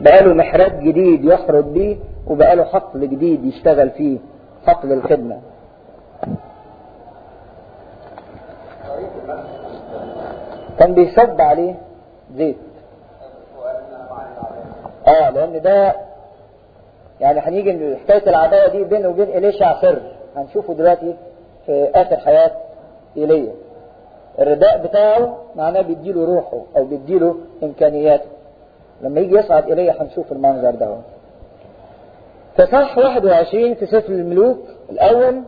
بقاله محراب جديد يحرط بيه، وبقاله حقل جديد يشتغل فيه، حقل الخدمة. كان بيصب عليه زيت. لان ده يعني هنيجي حكاية العداوة دي بينه وبين إليشع سر، هنشوفه دلوقتي في آخر حياة إيليا. الرداء بتاعه معناه بيديله روحه أو بيديله إمكانياته. لما يجي يصعد إيليا هنشوف المنظر ده. في صح 21 في سفر الملوك الأول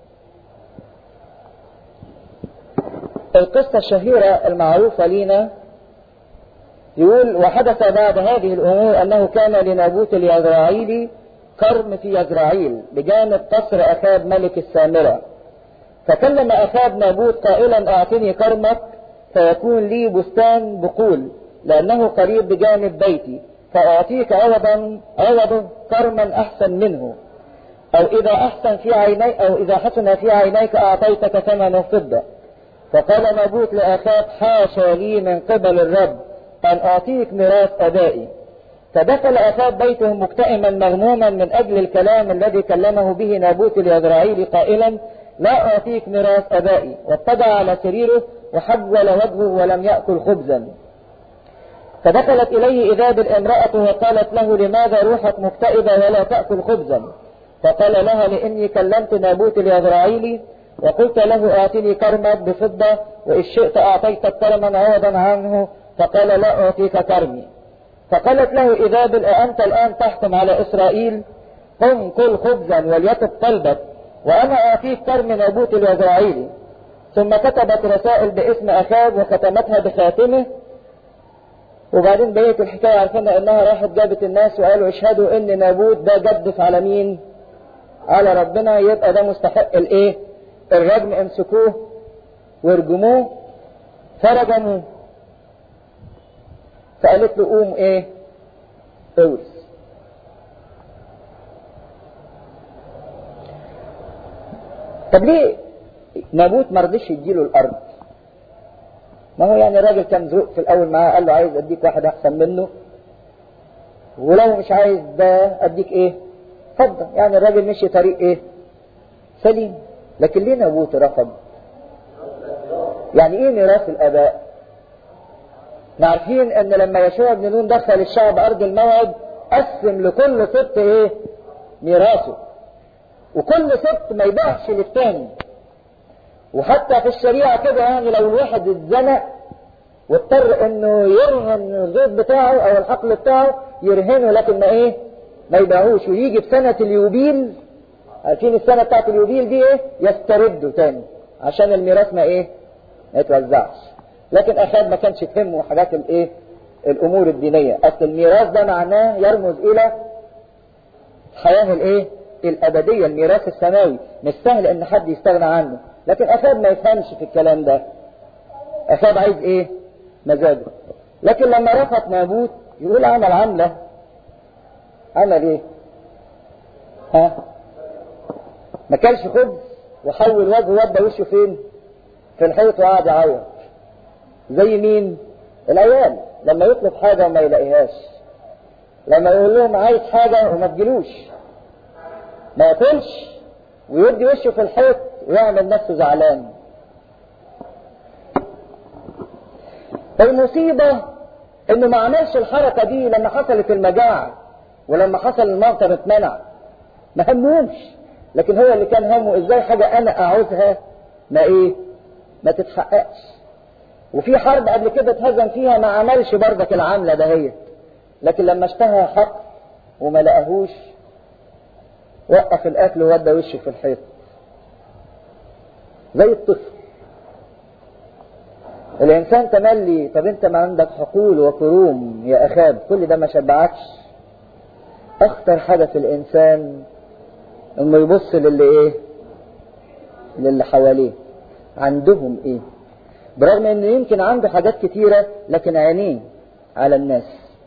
القصة الشهيرة المعروفة لينا، يقول: وحدث بعد هذه الأمور أنه كان لنابوت اليزرعيلي كرم في يزرعيل بجانب قصر أخاب ملك السامرة. فكلم أخاب نابوت قائلا: أعطني كرمك فيكون لي بستان بقول، لأنه قريب بجانب بيتي، فأعطيك عوضا كرما أحسن منه، أو إذا حسن في عينيك أعطيتك ثمن فضة. فقال نابوت لأخاب: حاشا لي من قبل الرب أن أعطيك ميراث أبائي. فدخل أخاب بيته مكتئما مغموما من أجل الكلام الذي كلمه به نابوت اليزرعيلي قائلا: لا أعطيك ميراث أبائي. واتبع على سريره وحول وجهه ولم يأكل خبزا. فدخلت إليه إيزابل امرأته وقالت له: لماذا روحك مكتئبة ولا تأكل خبزا؟ فقال لها: لإني كلمت نابوت اليزرعيلي وقلت له: أعطني كرمك بفضة، وإن شئت أعطيتك كرما عوضا عنه. فقال: لا أعطيك كرمي. فقالت له إيزابل: أأنت الآن تحكم على إسرائيل؟ قم كل خبزا وليتب قلبك، وأنا أعطيك كرم نابوت اليزرعيلي. ثم كتبت رسائل باسم أخاب وختمتها بخاتمه. وبعدين بقيت الحكاية عرفنا انها راحت جابت الناس وقالوا: اشهدوا ان نابوت ده جدف على مين؟ على ربنا، يبقى ده مستحق الايه؟ الرجم. امسكوه وارجموه. فرجموه. فقالت له: قوم ايه؟ اورث. طب ليه نابوت ما رضيش يديله الارض؟ ما هو يعني الراجل كان ذوق في الاول معاه، قال له: عايز اديك واحد احسن منه، ولو مش عايز ده اديك ايه؟ اتفضل. يعني الراجل مشي طريق ايه؟ سليم. لكن ليه نابوت رفض؟ يعني ايه ميراث الاباء؟ عارفين ان لما يشوع بن نون دخل الشعب ارض الموعد قسم لكل سبط ايه؟ ميراثه، وكل سبط ما يبيعش للتاني. وحتى في الشريعة كده يعني لو الواحد اتزنق واضطر انه يرهن الزيت بتاعه او الحقل بتاعه يرهنه، لكن ما يبيعوش، ويجي في سنة اليوبيل، عارفين السنة بتاعت اليوبيل دي ايه؟ يسترده تاني عشان الميراث ما يتوزعش. لكن أخاب ما كانش تهمه حاجات الامور الدينية. اصل الميراث ده معناه يرمز الى الحياة الابدية، الميراث السماوي. مش سهل ان حد يستغنى عنه، لكن أخاب ما يفهمش في الكلام ده. أخاب عايز مزاجه. لكن لما رفض نابوت يقول عمل ايه؟ ما كانش خبز وحول وجهه ودى وشه فين؟ في الحيط وقعد يعيط. زي مين؟ العيال لما يطلب حاجة وما يلاقيهاش، لما يقول لهم عايز حاجة وما تجيلوش، ما ياكلش ويدي وشه في الحيط ويعمل نفسه زعلان. المصيبة انه ما عملش الحركة دي لما حصلت المجاعة ولما حصل المطر اتمنع، ما همهمش. لكن هو اللي كان همه ازاي حاجة انا اعوزها ما تتحققش. وفي حرب قبل كده اتهزم فيها ما عملش برضك العملة دهيت، لكن لما اشتهى حق وما لقاهوش وقف الاكل وودى وشه في الحيط زي الطفل. الانسان تملي. طب انت ما عندك حقول وكروم يا اخاب، كل ده ما شبعكش؟ اخطر حاجة في الانسان انه يبص للي حواليه عندهم برغم انه يمكن عنده حاجات كتيرة، لكن عينيه على الناس.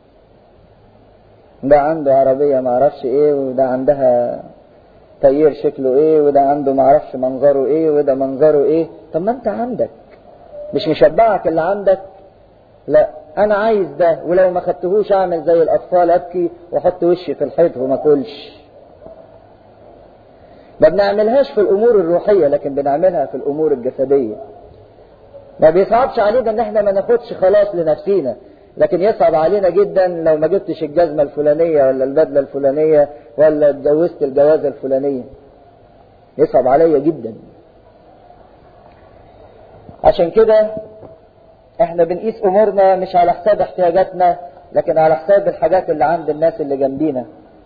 ده عنده عربية معرفش وده عندها طير شكله وده عنده معرفش منظره وده منظره طب ما انت عندك مش مشبعك اللي عندك؟ لا، انا عايز ده، ولو ما خدتهوش اعمل زي الاطفال ابكي واحط وشي في الحيط وما اكلش. ما بنعملهاش في الامور الروحية لكن بنعملها في الامور الجسدية. ما بيصعبش علينا ان احنا ما ناخدش خلاص لنفسينا، لكن يصعب علينا جدا لو ما جبتش الجزمة الفلانية ولا البدلة الفلانية ولا اتجوزت الجوازة الفلانية. يصعب عليا جدا. عشان كده احنا بنقيس امورنا مش على حساب احتياجاتنا لكن على حساب الحاجات اللي عند الناس اللي جنبينا.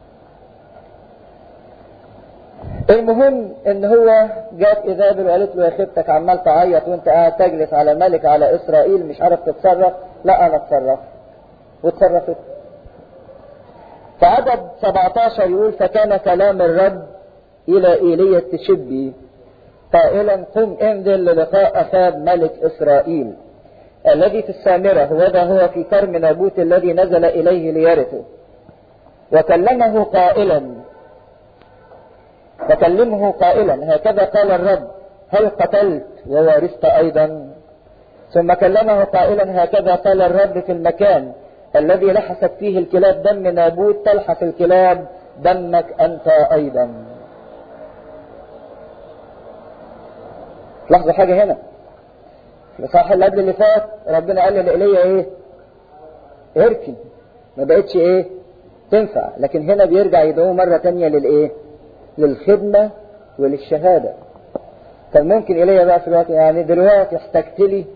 المهم ان هو جات ايزابل وقالت له يا خيبتك عمال تعيط وانت قاعد تجلس على ملك على اسرائيل مش عارف تتصرف. لا انا اتصرف، واتصرفت. فعدد 17 يقول فكان كلام الرب الى ايليا التشبي قائلا قم انزل للقاء اخاب ملك اسرائيل الذي في السامرة وذا هو في كرم نابوت الذي نزل اليه ليرثه. وكلمه قائلا هكذا قال الرب هل قتلت ووارثت ايضا؟ ثم كلمه قائلا هكذا قال الرب في المكان الذي لحست فيه الكلاب دم نابوت تلحس الكلاب دمك انت ايضا. لاحظوا حاجة هنا، الإصحاح اللي قبل اللي فات ربنا قال لإيليا ايه؟ اركن، ما بقتش ايه؟ تنفع. لكن هنا بيرجع يدعوه مرة تانية للايه؟ للخدمة وللشهادة. كان ممكن إيليا بقى في الوقت يعني دلوقتي احتجت لي،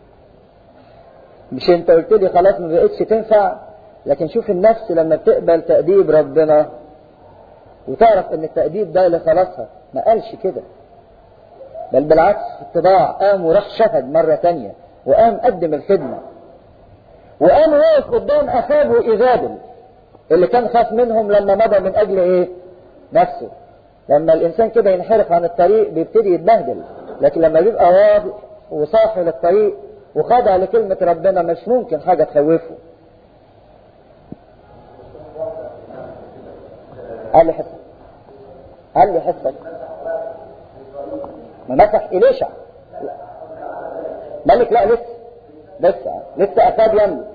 مش انت قلت لي خلاص ما بقتش تنفع. لكن شوف النفس لما بتقبل تأديب ربنا وتعرف ان التأديب ده لخلاصها، ما قالش كده، بل بالعكس اتضاع، قام وراح شهد مرة تانية وقام قدم الخدمة، وقام واقف قدام أخاب وإيزابل اللي كان خاف منهم لما مضى من أجل ايه؟ نفسه. لما الإنسان كده ينحرف عن الطريق بيبتدي يتبهدل، لكن لما بيبقى واضح وصاحي للطريق وخاضع لكلمة ربنا مش ممكن حاجة تخوفه. قال لي حسك ما مسح إليشع ملك؟ لا لسه أخاب يملك.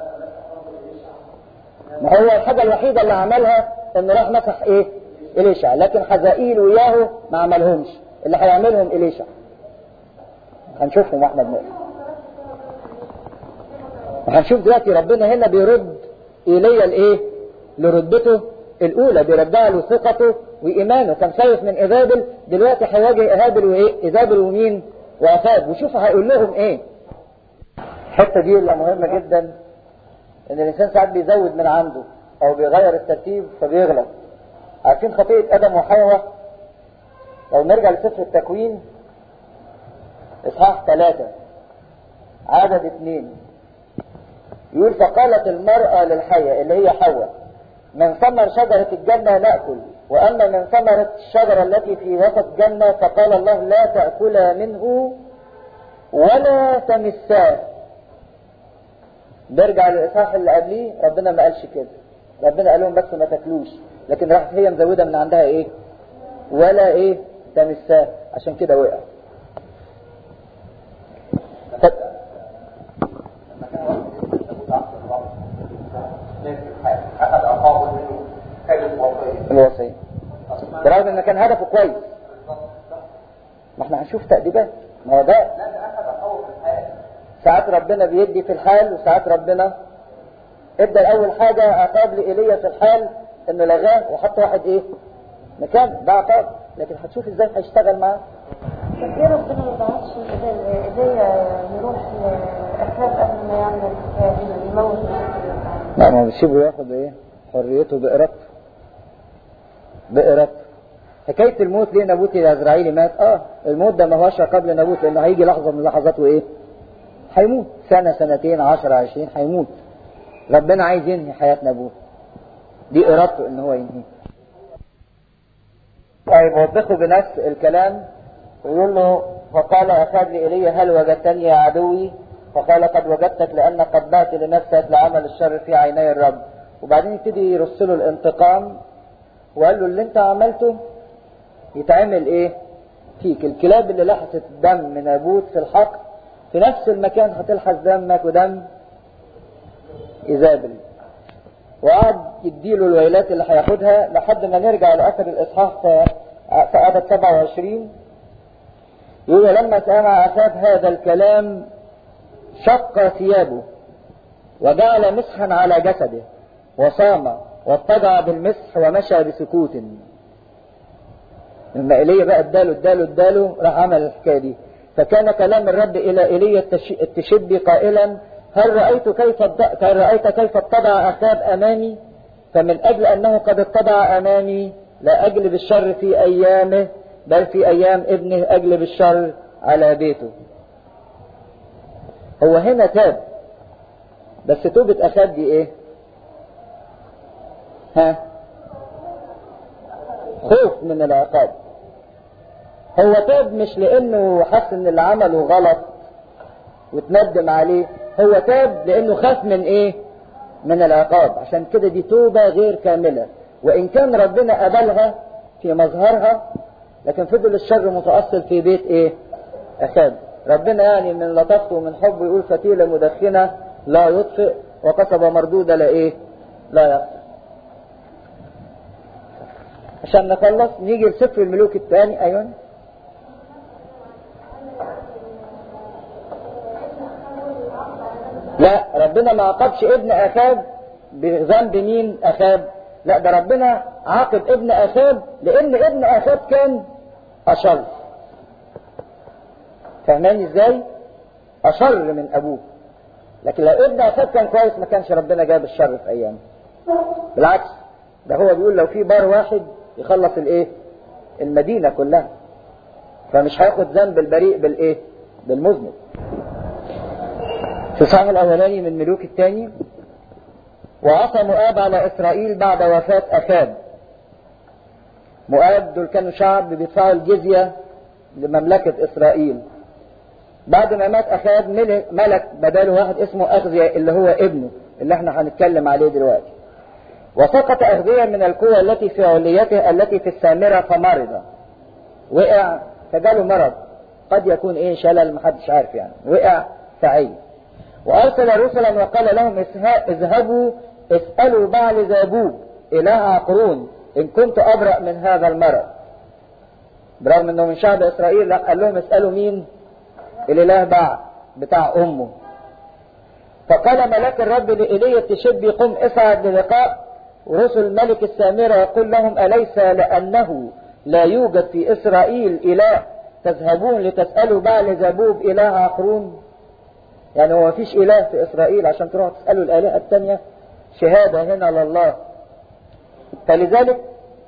ما هو الحاجة الوحيدة اللي عملها انه راح مسح ايه؟ إليشع. لكن حزائيل وياهو ما عملهمش، اللي هيعملهم إليشع. هنشوفهم واحنا بنقرا. وهنشوف دلوقتي ربنا هنا بيرد إيليا الايه؟ لردته الاولى، بيرجع له ثقته وايمانه. كان خايف من إيزابل، دلوقتي هيواجه إيزابل ومين؟ وأخاب. وشوفوا هيقول لهم ايه. الحته دي اللي مهمه جدا، ان الانسان ساعات بيزود من عنده او بيغير الترتيب فبيغلط. عارفين خطيئة ادم وحواء؟ لو نرجع لسفر التكوين اصحاح 3 عدد 2 يقول فقالت المرأة للحية اللي هي حواء من ثمر شجرة الجنة نأكل، واما من ثمرة الشجرة التي في وسط الجنة فقال الله لا تأكلا منه ولا تمساه. برجع للإصحاح اللي قبليه ربنا ما قالش كده، ربنا قال لهم بس ما تاكلوش، لكن راحت هي مزوده من عندها ايه؟ ولا ايه؟ تمساه. عشان كده وقع. الوصية برغم ان كان هدفه كويس. ما احنا هنشوف تأديبات. ما هو ده ساعات ربنا بيدي في الحال وساعات ربنا ادى الاول حاجة عقاب لإيليا في الحال انه لغاه وحط واحد ايه؟ مكان ده عقاب. لكن هتشوف ازاي هيشتغل معاه. ليه ربنا ما بعتش إيليا يروح لأخاب قبل ما يعمل يموت؟ لا ما بيسيبه ياخد ايه؟ حريته بإرادته. حكاية الموت ليه نابوت العزرائيلي مات؟ الموت ده ما هوش قبل نابوت، لانه هيجي لحظة من لحظاته ايه؟ هيموت. سنة سنتين 10 20 هيموت. ربنا عايز ينهي حياة نابوت، دي إرادته ان هو ينهي. طيب وضحه بنفس الكلام ويقول له فقال أخاب لإيليا هل وجدتني يا عدوي؟ فقال قد وجدتك لأن قد بعت لنفسك لعمل الشر في عيني الرب. وبعدين يبتدي يرسله الانتقام وقال له اللي انت عملته يتعمل ايه فيك. الكلاب اللي لحست دم نابوت في الحقل في نفس المكان هتلحس دمك ودم إيزابل، وقعد يديله الويلات اللي هياخدها لحد ما نرجع لآخر الإصحاح في عدد 27. يقول لما سمع أخاب هذا الكلام شق ثيابه وجعل مسحا على جسده وصام واضطجع بالمسح ومشى بسكوت. لما ايليا بقى اداله راح عمل الحكايه دي. فكان كلام الرب الى ايليا التشبي قائلا هل رأيت كيف اتضع أخاب أمامي؟ فمن أجل أنه قد اتضع أمامي لا أجلب الشر في أيامه بل في أيام ابنه أجلب الشر على بيته. هو هنا تاب، بس توبة أخاب دي إيه؟ خوف من العقاب. هو تاب مش لأنه حس إن اللي عمله غلط وتندم عليه، هو تاب لأنه خاف من إيه؟ من العقاب. عشان كده دي توبة غير كاملة، وإن كان ربنا قبلها في مظهرها لكن فضل الشر متأصل في بيت إيه؟ أخاب. ربنا يعني من لطفته ومن حبه يقول فتيلة مدخنة لا يطفئ وقصبة مردودة لا إيه؟ لا يطفئ. عشان نخلص نيجي لسفر الملوك الثاني. أيوة لا، ربنا ما عاقبش ابن أخاب بذنب مين؟ أخاب. لا، ده ربنا عاقب ابن أخاب لأن ابن أخاب كان أشر. فاهماني ازاي؟ أشر من أبوه. لكن لو ابن أخاب كان كويس ما كانش ربنا جاب الشر في أيامه. بالعكس، ده هو بيقول لو في بار واحد يخلص الايه؟ المدينة كلها. فمش هياخد ذنب البريء بالايه؟ بالمذنب. في الصحاح الأولاني من ملوك الثاني وعصى مؤاب على إسرائيل بعد وفاة أخاب. مؤاب دول كانوا شعب بيدفعوا الجزية لمملكة إسرائيل. بعد ما مات أخاب ملك بداله واحد اسمه أخزيا اللي هو ابنه اللي احنا هنتكلم عليه دلوقتي. وسقط أخزيا من القوة التي في عليته التي في السامرة فمرض. وقع فجاله مرض، قد يكون ايه؟ شلل، محدش عارف يعني. وقع فعي. وأرسل رسلا وقال لهم اذهبوا اسألوا بعل زابوب إله عقرون إن كنت أبرأ من هذا المرض. برغم أنه من شعب إسرائيل قال لهم اسألوا مين؟ الإله بعل بتاع أمه. فقال ملاك الرب لإيليا التشبي قم اصعد للقاء رسل ملك السامرة يقول لهم أليس لأنه لا يوجد في إسرائيل إله تذهبون لتسألوا بعل زابوب إله عقرون؟ يعني هو مفيش إله في إسرائيل عشان تروحوا تسألوا الآلهة التانية؟ شهادة هنا لله. فلذلك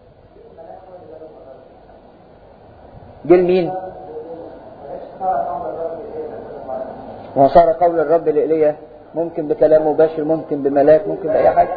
جل مين؟ وصار قول الرب لإيليا ممكن بكلام مباشر، ممكن بملاك، ممكن بأي حاجة.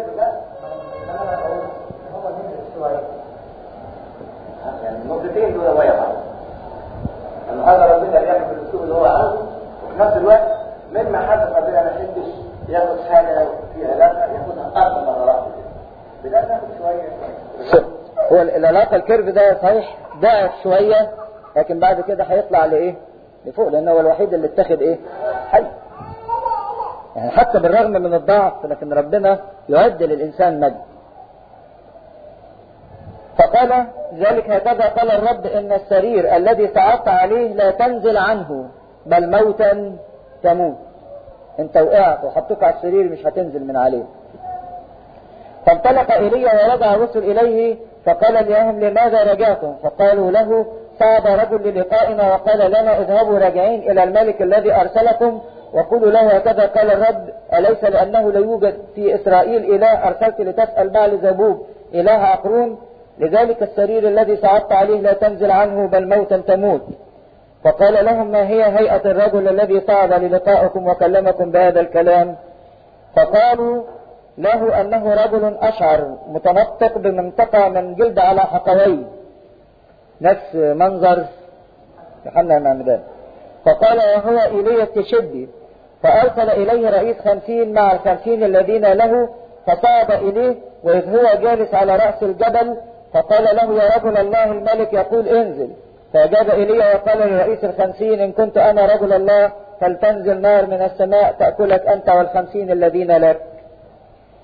يعني النقطتين دول ويا بعض. أن هذا ربنا يعمل بالأسلوب اللي هو عاوزه، وفي نفس الوقت مما حدث ربنا ما يحبش ياخد حاجة في علاقة ياخدها أكثر من مرات. بدأ ناخد شوية. هو العلاقة الكيرف ده صحيح ضعف شوية، لكن بعد كده هيطلع لإيه؟ لفوق، لأنه هو الوحيد اللي اتخذ إيه؟ حي. يعني حتى بالرغم من الضعف لكن ربنا يعد للإنسان مجد. فقال ذلك هكذا قال الرب إن السرير الذي صعدت عليه لا تنزل عنه بل موتا تموت. انت وقعت وحطوك على السرير مش هتنزل من عليه. فانطلق إيليا ورجع الرسل إليه فقال لهم لماذا رجعتم؟ فقالوا له صعد رجل للقائنا وقال لنا اذهبوا راجعين إلى الملك الذي أرسلكم وقولوا له هكذا قال الرب أليس لأنه لا يوجد في إسرائيل إله أرسلت لتسأل بعل زبوب إله عقرون؟ لذلك السرير الذي صعدت عليه لا تنزل عنه بل موتا تموت. فقال لهم ما هي هيئة الرجل الذي صعد للقائكم وكلمكم بهذا الكلام؟ فقالوا له أنه رجل أشعر متنطق بمنطقة من جلد على حقويه، نفس منظر يوحنا المعمدان. فقال وهو إيليا التشبي. فأرسل إليه رئيس 50 مع 50 الذين له فصعد إليه وإذ هو جالس على رأس الجبل فقال له يا رجل الله الملك يقول انزل. فأجاب إيليا وقال لرئيس 50 إن كنت أنا رجل الله فلتنزل نار من السماء تأكلك أنت وال50 الذين لك.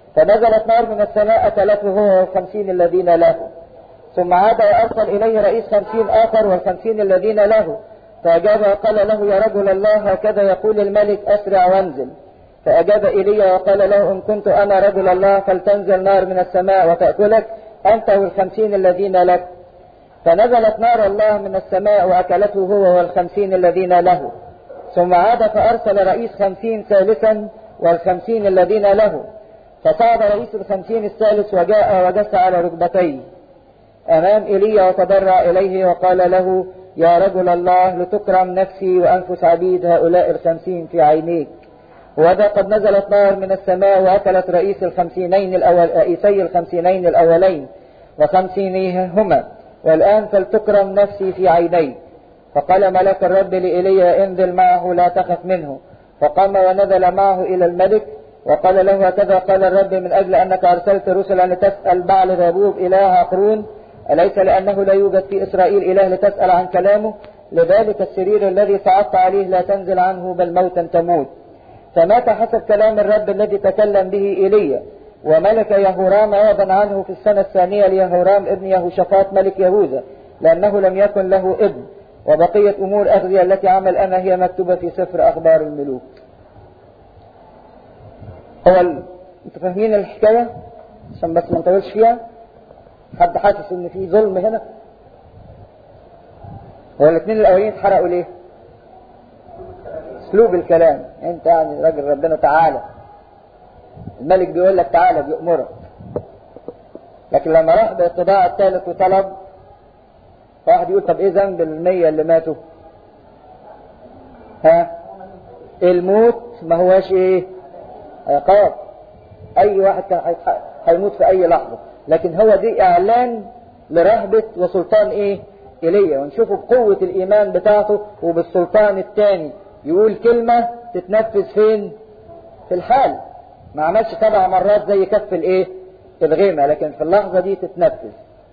فنزلت نار من السماء أكلته هو و50 الذين له. ثم عاد وأرسل إليه رئيس 50 آخر وال50 الذين له، فأجاب وقال له يا رجل الله هكذا يقول الملك أسرع وانزل. فأجاب إيليا وقال له إن كنت أنا رجل الله فلتنزل نار من السماء وتأكلك أنت وال50 الذين لك. فنزلت نار الله من السماء وأكلته هو وال50 الذين له. ثم عاد فأرسل رئيس 50 ثالثا وال50 الذين له. فصعد رئيس ال50 الثالث وجاء وجس على ركبتيه أمام إيليا وتضرع إليه وقال له يا رجل الله لتكرم نفسي وأنفس عبيد هؤلاء ال50 في عينيك. وذا قد نزلت نار من السماء وأكلت رئيسي ال50 الأولين و50 والآن فلتكرم نفسي في عيني. فقال ملك الرب لإيليا انزل معه لا تخف منه. فقام ونزل معه إلى الملك وقال له هكذا قال الرب من أجل أنك أرسلت رسلا لتسأل بعل ذبوب إله عقرون أليس لأنه لا يوجد في إسرائيل إله لتسأل عن كلامه؟ لذلك السرير الذي صعدت عليه لا تنزل عنه بل موتا تموت. فمات حسب كلام الرب الذي تكلم به إيليا. وملك يهورام عوضا عنه في السنة الثانية ليهورام ابن يهوشافاط ملك يهوذا لأنه لم يكن له ابن. وبقية أمور أخزي التي عمل أنا هي مكتوبة في سفر أخبار الملوك. انتوا فاهمين الحكاية عشان بس ما نطولش فيها؟ حد حاسس ان في ظلم هنا؟ هو الاثنين الاولين اتحرقوا ليه؟ اسلوب الكلام. انت يعني راجل ربنا تعالى، الملك بيقول لك تعالى بيأمرك، لكن لما راح بالاتباع الثالث وطلب واحد يقول طب ايه ذنب ال100 اللي ماتوا؟ الموت ما هواش ايه؟ عقاب. اي واحد كان هيموت في اي لحظة، لكن هو دي اعلان لرهبة وسلطان ايه؟ ايليا. ونشوفه بقوة الايمان بتاعته وبالسلطان الثاني يقول كلمة تتنفذ فين؟ في الحال. ما عملش 7 مرات زي كف الايه؟ الغيمة، لكن في اللحظة دي تتنفذ.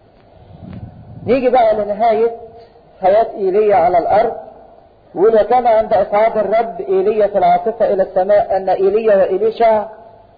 نيجي بقى لنهاية حياة ايليا على الارض. يقول وكان عند اصعاد الرب ايليا في العاصفة الى السماء ان ايليا وإليشع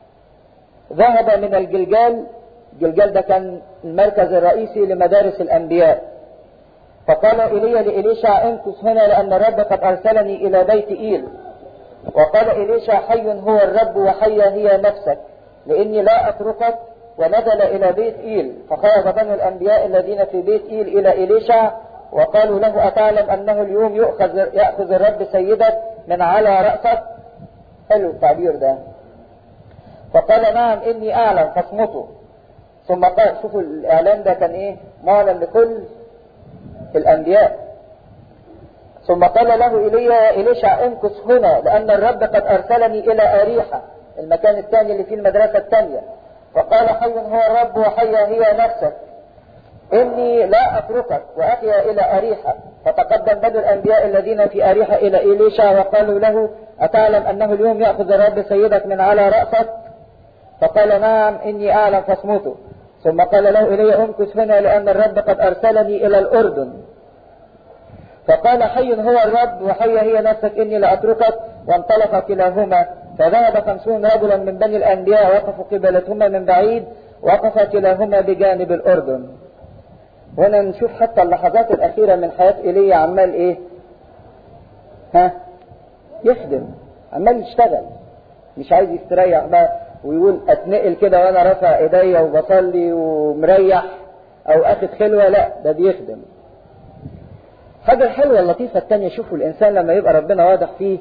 ذهب من الجلجال. الجلجال ده كان المركز الرئيسي لمدارس الانبياء. فقال ايليا لإليشع امكث هنا لان الرب قد ارسلني الى بيت ايل. وقال إليشع حي هو الرب وحيا هي نفسك لاني لا اتركك. ونزل الى بيت ايل. فخرج بنو الانبياء الذين في بيت ايل الى إليشع وقالوا له أتعلم أنه اليوم يأخذ الرب سيدك من على رأسك؟ حلو التعبير ده. فقال نعم إني أعلم فاصمتوا. ثم قال شوفوا الإعلان ده كان إيه؟ معلن لكل الأنبياء. ثم قال له إيليا إليشع امكث هنا لأن الرب قد أرسلني إلى أريحة، المكان الثاني اللي فيه المدرسة الثانية. فقال حي هو الرب وحيا هي نفسك إني لا أتركك وأتي إلى أريحة. فتقدم بنو الأنبياء الذين في أريحة إلى إليشع وقالوا له أتعلم أنه اليوم يأخذ الرب سيدك من على رأسك؟ فقال نعم إني أعلم فاصمتوا. ثم قال له إلي امكث هنا لأن الرب قد أرسلني إلى الأردن. فقال حي هو الرب وحي هي نفسك إني لا أتركك. وانطلق كلاهما. فذهب 50 رجلا من بني الأنبياء وقفوا قبلتهما من بعيد. وقف كلاهما بجانب الأردن. هنا نشوف حتى اللحظات الأخيرة من حياة إيليا عمال إيه؟ يخدم، عمال يشتغل، مش عايز يستريح بقى ويقول أتنقل كده وأنا رافع إيديا وبصلي ومريح أو أخذ خلوة. لا، ده بيخدم. حاجة الحلوة اللطيفة التانية، شوفوا الإنسان لما يبقى ربنا واضح فيه.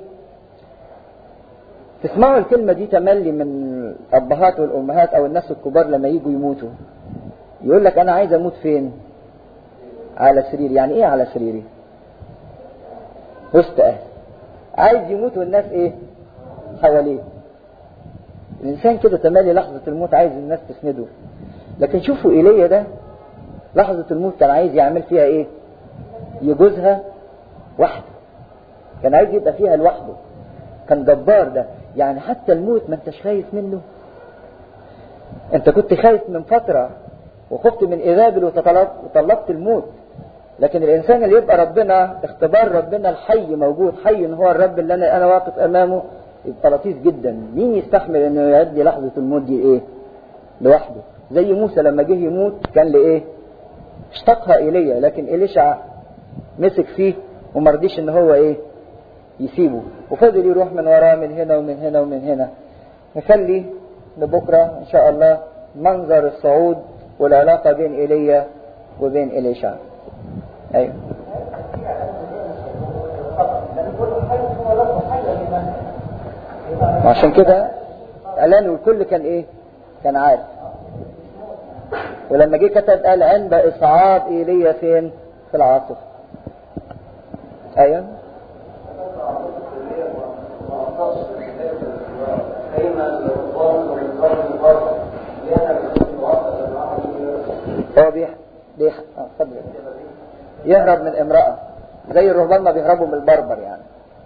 تسمعوا الكلمة دي تملي من الأبهات والأمهات أو الناس الكبار لما يجوا يموتوا، يقول لك أنا عايز أموت فين؟ على سريري. يعني ايه على سريري؟ وسط اهل. عايز يموت والناس ايه؟ حواليه. الانسان كده تمالي لحظة الموت عايز الناس تسنده. لكن شوفوا ايليا ده لحظة الموت كان عايز يعمل فيها ايه؟ يجوزها وحده. كان عايز يبقى فيها لوحده. كان جبار ده. يعني حتى الموت ما انتش خايف منه. انت كنت خايف من فترة وخفت من إذابل وطلبت الموت. لكن الإنسان اللي يبقى ربنا اختبار ربنا الحي موجود، حي هو الرب اللي أنا واقف أمامه، يبقى لطيف جدا. مين يستحمل إنه يعدي لحظة الموت دي إيه؟ لوحده. زي موسى لما جه يموت كان لإيه؟ اشتقها إيليا، لكن إليشع مسك فيه ومرضيش ان هو ايه؟ يسيبه، وفضل يروح من وراه من هنا ومن هنا ومن هنا. نخلي لبكرة ان شاء الله منظر الصعود والعلاقة بين إيليا وبين إليشع. ايوه. وعشان كده اعلان والكل كان ايه؟ كان عارف. ولما جه كتب قال عند إصعاد إيليا فين؟ في العاصفة. ايوه. هو يهرب من امرأة زي الرهبان ما بيهربوا من البربر يعني،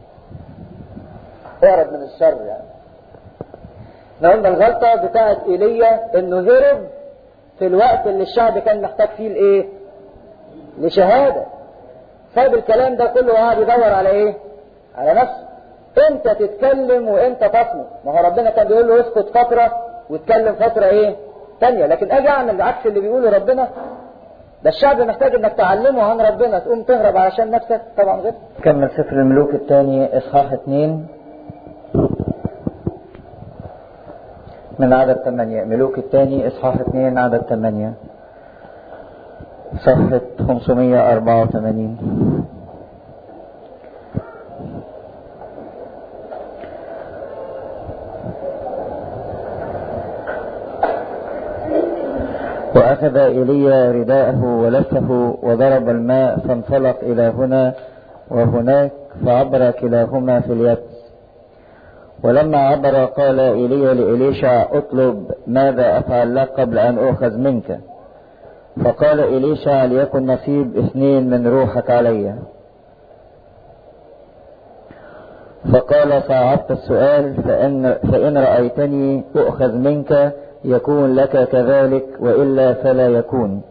يهرب من الشر يعني. احنا قلنا الغلطة بتاعت ايليا انه هرب في الوقت اللي الشعب كان محتاج فيه الايه؟ لشهادة. ساب الكلام ده كله وقعد يدور على ايه؟ على نفسه. انت تتكلم وانت تصمت. ما هو ربنا كان بيقول له اسكت فترة واتكلم فترة ايه؟ تانية. لكن اجي اعمل عكس اللي بيقوله ربنا؟ ده الشعب محتاج انك تعلمه عن ربنا، تقوم تهرب علشان نفسك؟ طبعا غير. كمل سفر الملوك الثاني اصحاح 2 من عدد 8. ملوك الثاني اصحاح 2 عدد 8 صفحة 584. وأخذ إيليا رداءه ولفه وضرب الماء فانطلق إلى هنا وهناك فعبر كلاهما في اليد. ولما عبر قال إيليا لإليشع اطلب ماذا أفعل لك قبل أن أؤخذ منك. فقال إليشع ليكن نصيب 2 من روحك علي. فقال صعبت السؤال فإن رأيتني أؤخذ منك يكون لك كذلك وإلا فلا يكون.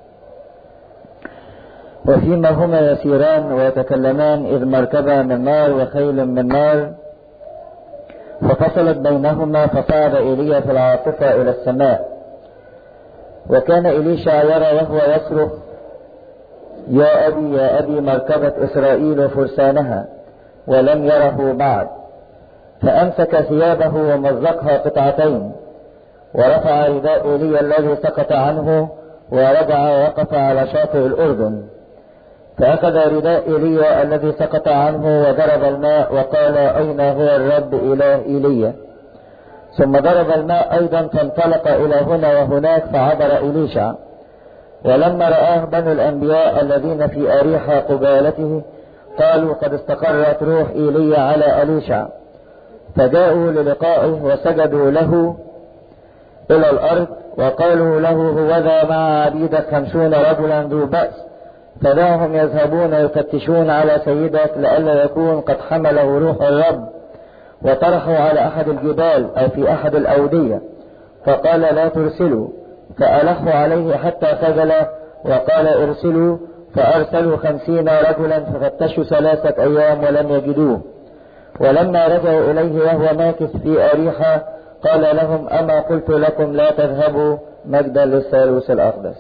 وفيما هما يسيران ويتكلمان إذ مركبا من نار وخيل من نار ففصلت بينهما فصعد إيليا في العاصفة إلى السماء. وكان إليشع يرى وهو يصرخ يا أبي يا أبي مركبة إسرائيل وفرسانها، ولم يره بعد. فأمسك ثيابه ومزقها قطعتين ورفع رداء إيليا الذي سقط عنه ورجع ووقف على شاطئ الأردن. فأخذ رداء إيليا الذي سقط عنه وضرب الماء وقال أين هو الرب إله إيليا؟ ثم ضرب الماء أيضا فانطلق إلى هنا وهناك فعبر إليشع. ولما رآه بنو الأنبياء الذين في أريحة قبالته قالوا قد استقرت روح إيليا على إليشع، فجاءوا للقائه وسجدوا له إلى الأرض وقالوا له هوذا مع عبيدك 50 رجلا ذو بأس، فدعهم يذهبون يفتشون على سيدك لئلا يكون قد حمله روح الرب وطرحوا على أحد الجبال أو في أحد الأودية. فقال لا ترسلوا، فألحوا عليه حتى خجل وقال ارسلوا. فأرسلوا 50 رجلا ففتشوا 3 أيام ولم يجدوه. ولما رجعوا إليه وهو ماكث في أريحة قال لهم أما قلت لكم لا تذهبوا مجدا للثالوث الأقدس.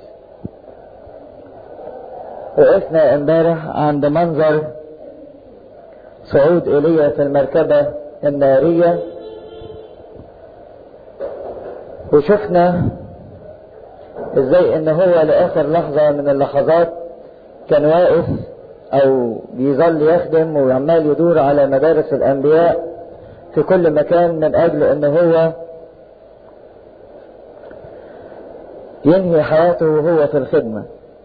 وقفنا امبارح عند منظر صعود إيليا في المركبة النارية، وشفنا ازاي ان هو لآخر لحظة من اللحظات كان واقف او بيظل يخدم وعمال يدور على مدارس الانبياء في كل مكان من اجل ان هو ينهي حياته وهو في الخدمة.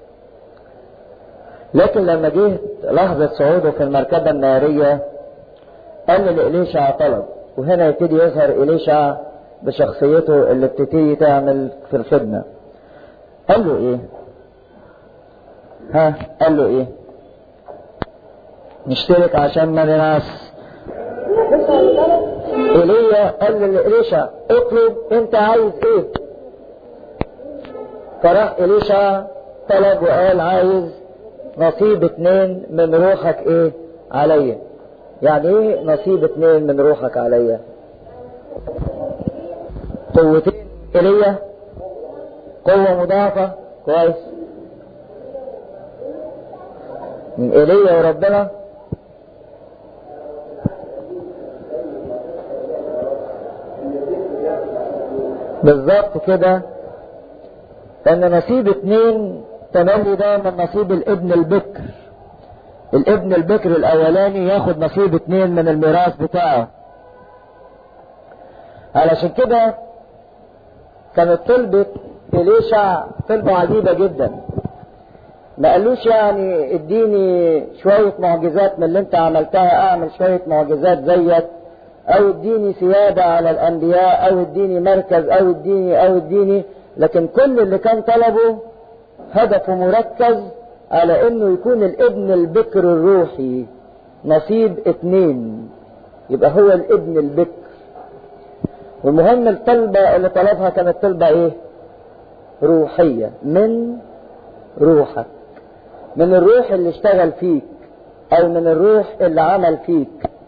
لكن لما جه لحظة صعوده في المركبة النارية قال لإليشع طلب، وهنا يبتدي يظهر إليشع بشخصيته اللي بتبتدي تعمل في الخدمة. قال له ايه؟ قال له ايه؟ نشترك عشان ما ننعس. إيليا قال لإليشع اطلب انت عايز ايه؟ فراح إليشع طلب وقال عايز نصيب 2 من روحك ايه عليا. يعني ايه نصيب 2 من روحك عليا؟ قوتين إيليا قوة مضاعفة. كويس. من ايليا وربنا. بالظبط كده، ان نصيب 2 تملي ده من نصيب الابن البكر. الابن البكر الاولاني ياخد نصيب 2 من الميراث بتاعه. علشان كده كانت طلبة إليشع طلبة عجيبة جدا. ما قالوش يعني اديني شوية معجزات من اللي انت عملتها، اعمل شوية معجزات زيك، او اديني سيادة على الانبياء، او اديني مركز، او اديني. لكن كل اللي كان طلبه هدفه مركز على انه يكون الابن البكر الروحي، نصيب 2، يبقى هو الابن البكر. والمهم الطلبة اللي طلبها كانت طلبة ايه؟ روحية، من روحك، من الروح اللي اشتغل فيك، او من الروح اللي عمل فيك.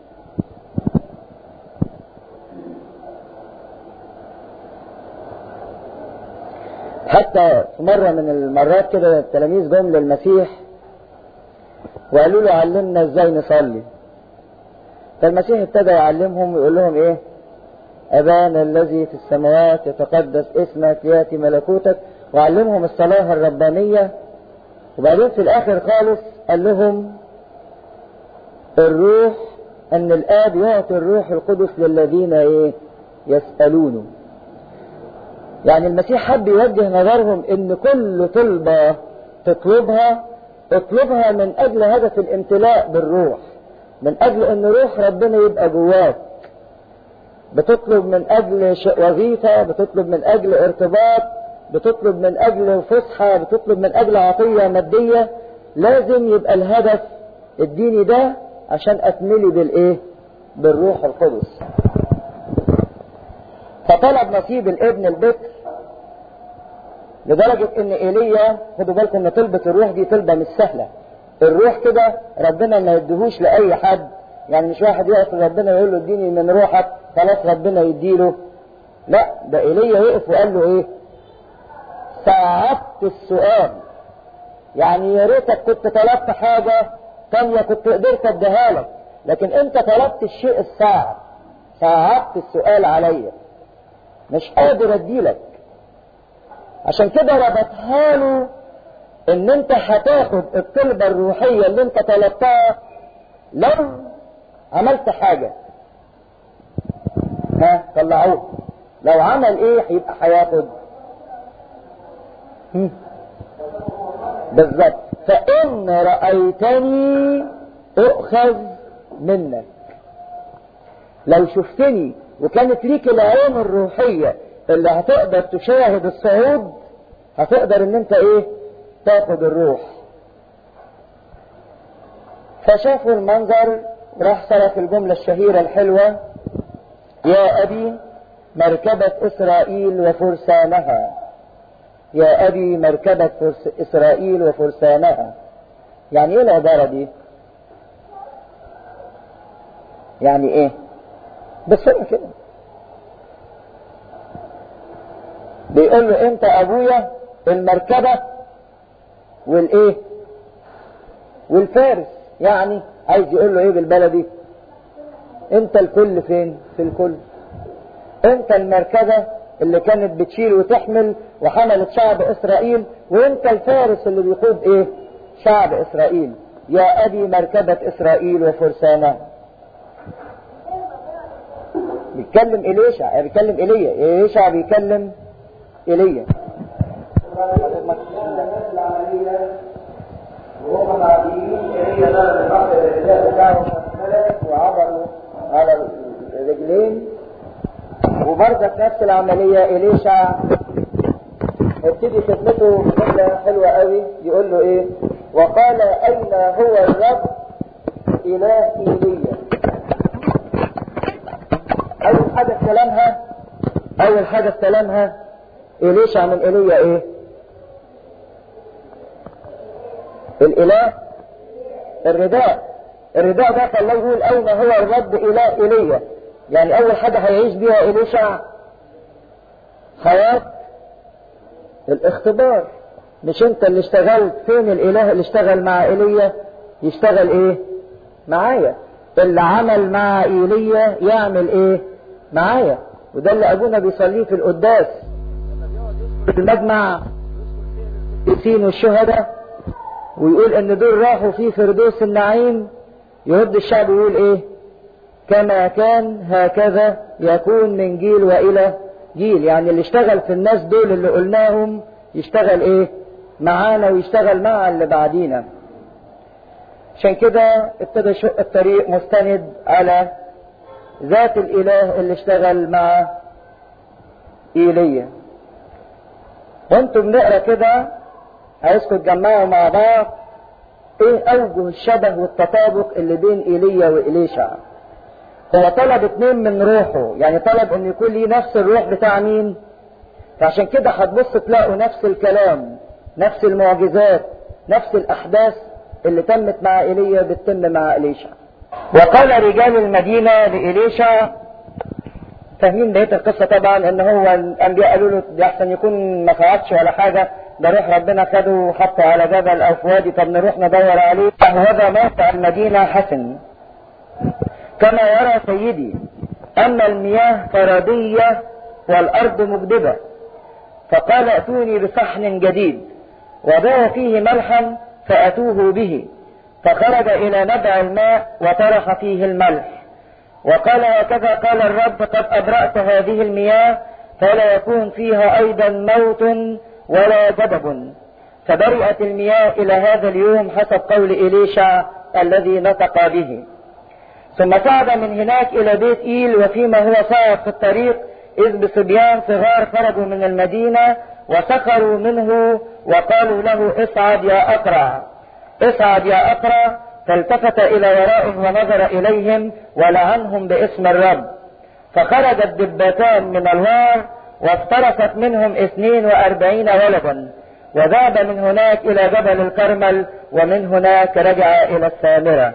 حتى في مرة من المرات كده التلاميذ جم للمسيح وقالوا له علمنا ازاي نصلي. فالمسيح ابتدى يعلمهم ويقول لهم ايه؟ أبانا الذي في السماوات يتقدس اسمك يأتي ملكوتك، وعلمهم الصلاة الربانية. وبعدين في الآخر خالص قال لهم الروح، أن الآب يعطي الروح القدس للذين ايه؟ يسألونه. يعني المسيح حب يوجه نظرهم ان كل طلبة تطلبها اطلبها من اجل هدف الامتلاء بالروح، من اجل ان روح ربنا يبقى جواك. بتطلب من اجل وظيفة، بتطلب من اجل ارتباط، بتطلب من اجل فسحة، بتطلب من اجل عطية مادية، لازم يبقى الهدف اديني ده عشان اتملي بالايه؟ بالروح القدس. فطلب نصيب الابن البكر، لدرجة ان ايليا، خدوا بالكم ان طلبة الروح دي طلبة مش سهلة. الروح كده ربنا ما يديهوش لأي حد، يعني مش واحد يقف لربنا يقول له اديني من روحك خلاص ربنا يديله. لا، ده ايليا وقف وقال له ايه؟ صعبت السؤال. يعني يا ريتك كنت طلبت حاجة تانية كنت قدرت اديها لك، لكن انت طلبت الشيء الصعب، صعبت السؤال عليا، مش قادر اديلك. عشان كده ربطها له ان انت هتاخد الطلبة الروحية اللي انت طلبتها لو عملت حاجة. طلعوه، لو عمل ايه هيبقى هياخد. بالظبط. فان رأيتني اؤخذ منك. لو شفتني وكانت ليك العين الروحية اللي هتقدر تشاهد الصعود، هتقدر ان انت ايه؟ تاخد الروح. فشافوا المنظر، راح صرف الجملة الشهيرة الحلوة: يا أبي مركبة إسرائيل وفرسانها. يا أبي مركبة إسرائيل وفرسانها. يعني ايه العبارة دي؟ يعني ايه؟ بس هنا كده بيقول له انت ابويا المركبة والايه؟ والفارس. يعني عايز يقول له ايه بالبلدي؟ انت الكل فين؟ في الكل. انت المركبة اللي كانت بتشيل وتحمل وحملت شعب اسرائيل، وانت الفارس اللي بيقود ايه؟ شعب اسرائيل. يا ابي مركبة اسرائيل وفرسانها. بيتكلم إليشع، بيتكلم إيليا. إليشع بيكلم إيليا. وهم معديين إيليا ضرب البحر الرجال بتاعهم ملك وعبروا على الرجلين. وبرضه في نفس العملية إليشع ابتدي خدمته بجملة حلوة قوي، يقول له إيه؟ وقال أين هو الرب إله إيليا. أول حاجة استلمها إليشع من إيليا إيه؟ الإله، الرداء. الرداء ده الله يقول أين هو الرب إله إيليا. يعني أول حاجة هيعيش بيها إليشع حياة الاختبار. مش انت اللي اشتغلت، فين الاله اللي اشتغل مع ايليا يشتغل ايه معايا؟ اللي عمل مع ايليا يعمل ايه معايا. وده اللي ابونا بيصليه في القداس في المجمع القديسين والشهداء، ويقول ان دول راحوا في فردوس النعيم. يرد الشعب يقول ايه؟ كما كان هكذا يكون من جيل والى جيل. يعني اللي اشتغل في الناس دول اللي قلناهم يشتغل ايه معانا ويشتغل مع اللي بعدينا. عشان كده ابتدى يشق الطريق مستند على ذات الاله اللي اشتغل مع ايليا. وانتم بنقرا كده عايزكم تجمعوا مع بعض ايه اوجه الشبه والتطابق اللي بين ايليا وإليشع. هو طلب 2 من روحه، يعني طلب ان يكون ليه نفس الروح بتاع مين؟ فعشان كده هتبص تلاقوا نفس الكلام، نفس المعجزات، نفس الاحداث اللي تمت مع ايليا بتتم مع إليشع. وقال رجال المدينة لإليشع، فاهمين بقية القصة طبعا، ان هو الانبياء قالوا له دي احسن يكون ما فعلش ولا حاجة، ده روح ربنا خده وحطه على جبل او في وادي، طب نروح ندور عليه. فهذا موقع المدينة حسن كما يرى سيدي، اما المياه كردية والارض مجدبة. فقال ائتوني بصحن جديد وضع فيه ملحا فاتوه به. فخرج الى نبع الماء وطرح فيه الملح وقال هكذا قال الرب قد ابرأت هذه المياه فلا يكون فيها ايضا موت ولا جدب. فبرئت المياه الى هذا اليوم حسب قول إليشع الذي نطق به. ثم صعد من هناك الى بيت إيل، وفيما هو صعد في الطريق اذ بصبيان صغار خرجوا من المدينة وسخروا منه وقالوا له اصعد يا اقرع، اصعد يا اقرع. فالتفت الى ورائه ونظر اليهم ولعنهم باسم الرب. فخرجت دبتان من الوار وافترست منهم 42 ولدا، وذهب من هناك الى جبل الكرمل ومن هناك رجع الى السامرة.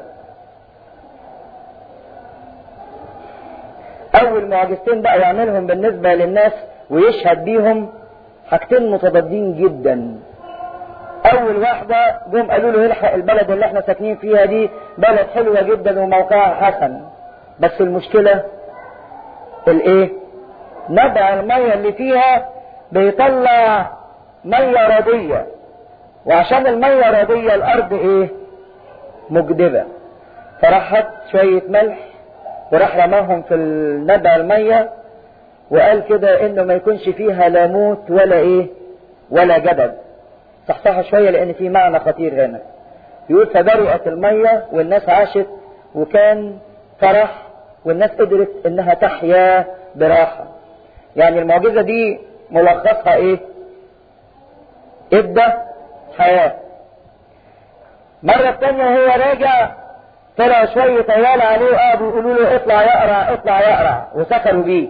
اول معجزتين بقى يعملهم بالنسبة للناس ويشهد بيهم حاجتين متضادين جدا. اول واحدة جم قالوا له الحق البلد اللي احنا ساكنين فيها دي بلد حلوة جدا وموقعها حسن، بس المشكلة الايه؟ نبع المية اللي فيها بيطلع مية ردية، وعشان المية ردية الارض ايه؟ مجدبة. فراح شوية ملح وراح رماهم في نبع المية وقال كده انه ما يكونش فيها لا موت ولا ايه ولا جدب. صحصحها شوية لان في معنى خطير هنا. يقول فبرئت المية والناس عاشت وكان فرح والناس قدرت انها تحيا براحة. يعني المعجزة دي ملخصها ايه؟ ادى حياة. مرة تانية هو راجع طلع شوية عيال عليه وقعدوا يقولوا له اطلع يقرع اطلع يقرع وسكروا بيه.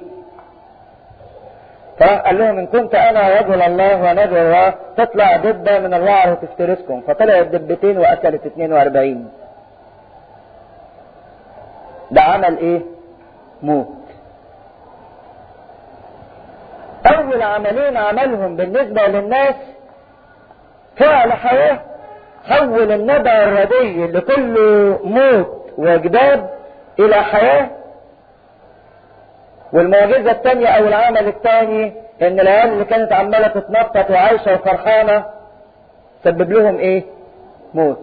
فقال لهم ان كنت انا رجل الله ونبي الله تطلع دبة من الوعر وتفترسكم. فطلعت دبتين واكلت 42. ده عمل ايه؟ موت. اول عملين عملهم بالنسبة للناس فعل حياة، حول النبع الردي اللي كله موت وجداب الى حياة. والمعجزة الثانية او العمل الثاني ان العيال اللي كانت عمالة تتنطط وعايشة وفرحانة سبب لهم ايه؟ موت.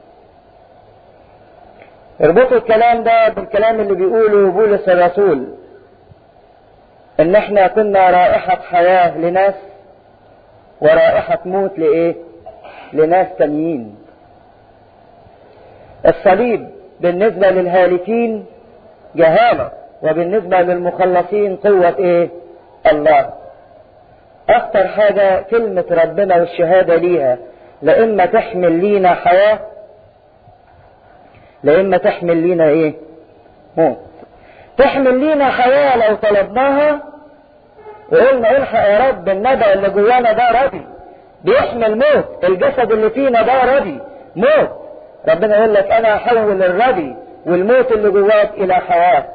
اربطوا الكلام ده بالكلام اللي بيقوله بولس الرسول ان احنا كنا رائحة حياة لناس ورائحة موت لايه؟ لناس تانيين. الصليب بالنسبة للهالكين جهالة، وبالنسبة للمخلصين قوة ايه؟ الله. اخطر حاجة كلمة ربنا والشهادة ليها، لإما تحمل لينا حياة لإما تحمل لينا ايه؟ موت. تحمل لينا حياة لو طلبناها وقلنا الحق يا رب الندى اللي جوانا ده ردي بيحمل موت، الجسد اللي فينا ده ردي موت. ربنا يقول لك انا هحول الردي والموت اللي جواك الى حياة.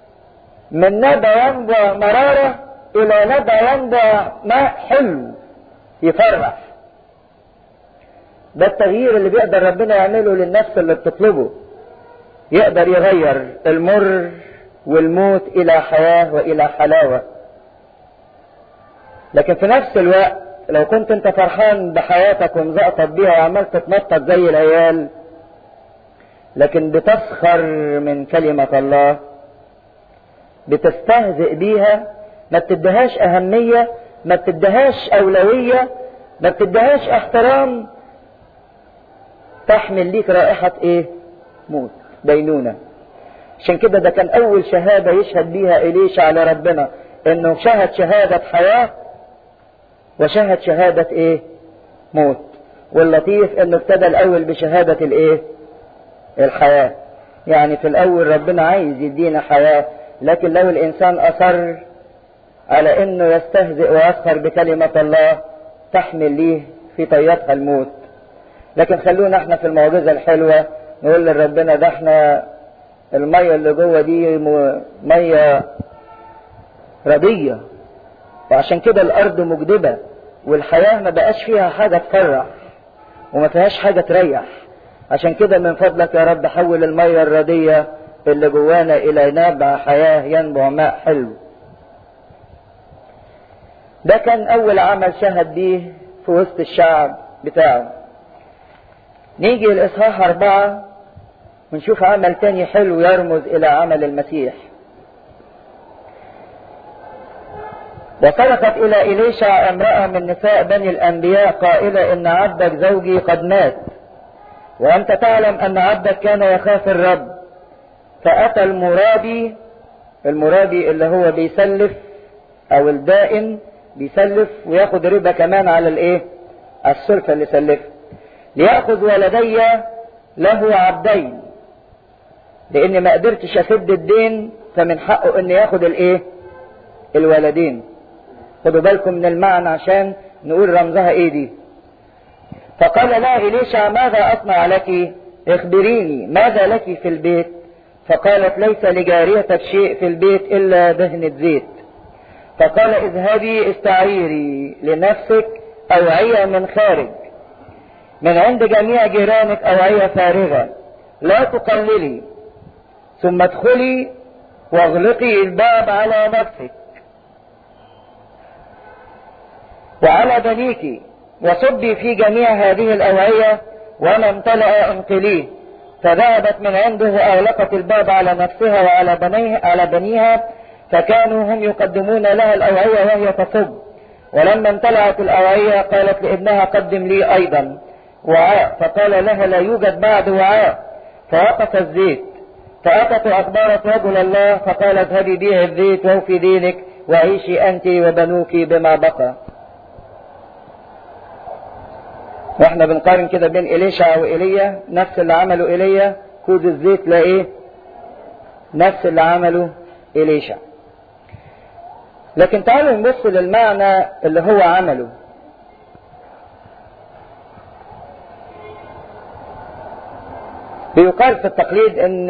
من ندى ينبع مرارة الى ندى ينبع ماء حلو يفرح. ده التغيير اللي بيقدر ربنا يعمله للنفس اللي بتطلبه. يقدر يغير المر والموت إلى حياة وإلى حلاوة. لكن في نفس الوقت لو كنت انت فرحان بحياتك ومزقطط بيها وعمال تتنطط زي العيال، لكن بتسخر من كلمة الله، بتستهزئ بيها، ما بتديهاش أهمية، ما بتديهاش أولوية، ما بتديهاش احترام، تحمل ليك رائحة ايه؟ موت، دينونة. عشان كده ده كان أول شهادة يشهد بيها إليشع على ربنا، إنه شهد شهادة حياة وشهد شهادة ايه؟ موت. واللطيف إنه ابتدى الأول بشهادة الايه؟ الحياة. يعني في الأول ربنا عايز يدينا حياة، لكن لو الإنسان أصر على إنه يستهزئ ويسخر بكلمة الله تحمل ليه في طياتها الموت. لكن خلونا احنا في المعجزة الحلوة نقول لربنا ده احنا المية اللي جوه دي مية ردية، وعشان كده الأرض مجدبة والحياة ما بقاش فيها حاجة تفرح وما فيهاش حاجة تريح. عشان كده من فضلك يا رب حول المية الردية اللي جوانا إلى نبع حياة ينبع ماء حلو. ده كان أول عمل شهد بيه في وسط الشعب بتاعه. نيجي الإصحاح 4 ونشوف عمل تاني حلو يرمز إلى عمل المسيح. وصرخت إلى إليشع امرأة من نساء بني الأنبياء قائلة إن عبدك زوجي قد مات، وأنت تعلم أن عبدك كان يخاف الرب. فأتى المرابي اللي هو بيسلف أو الدائن بيسلف وياخد ربا كمان على الإيه؟ السلفة اللي سلفه، ليأخذ ولدي له عبدين، لأن ما قدرتش أسد الدين فمن حقه أن ياخد الإيه؟ الولدين. خدوا بالكم من المعنى عشان نقول رمزها إيه دي. فقال لها إليشع ماذا أصنع لك؟ اخبريني ماذا لك في البيت؟ فقالت ليس لجاريتك شيء في البيت إلا دهنة زيت. فقال اذهبي استعيري لنفسك أوعية من خارج من عند جميع جيرانك، أوعية فارغة لا تقللي، ثم ادخلي واغلقي الباب على نفسك وعلى بنيك، وصبي في جميع هذه الأوعية وما امتلأ انقليه. فذهبت من عنده وأغلقت الباب على نفسها وعلى بنيها، فكانوا هم يقدمون لها الأوعية وهي تصب. ولما امتلأت الأوعية قالت لابنها قدم لي أيضا وعاء، فقال لها لا يوجد بعد وعاء. فوقف الزيت، فأتت وأخبرت رجل الله فقال اذهبي بيع الزيت وفي دينك وعيشي أنت وبنوك بما بقى. واحنا بنقارن كده بين إليشع وإيليا، نفس اللي عمله إيليا كوز الزيت لا ايه؟ نفس اللي عمله إليشع. لكن تعالوا نبص للمعنى اللي هو عمله. بيقال في التقليد ان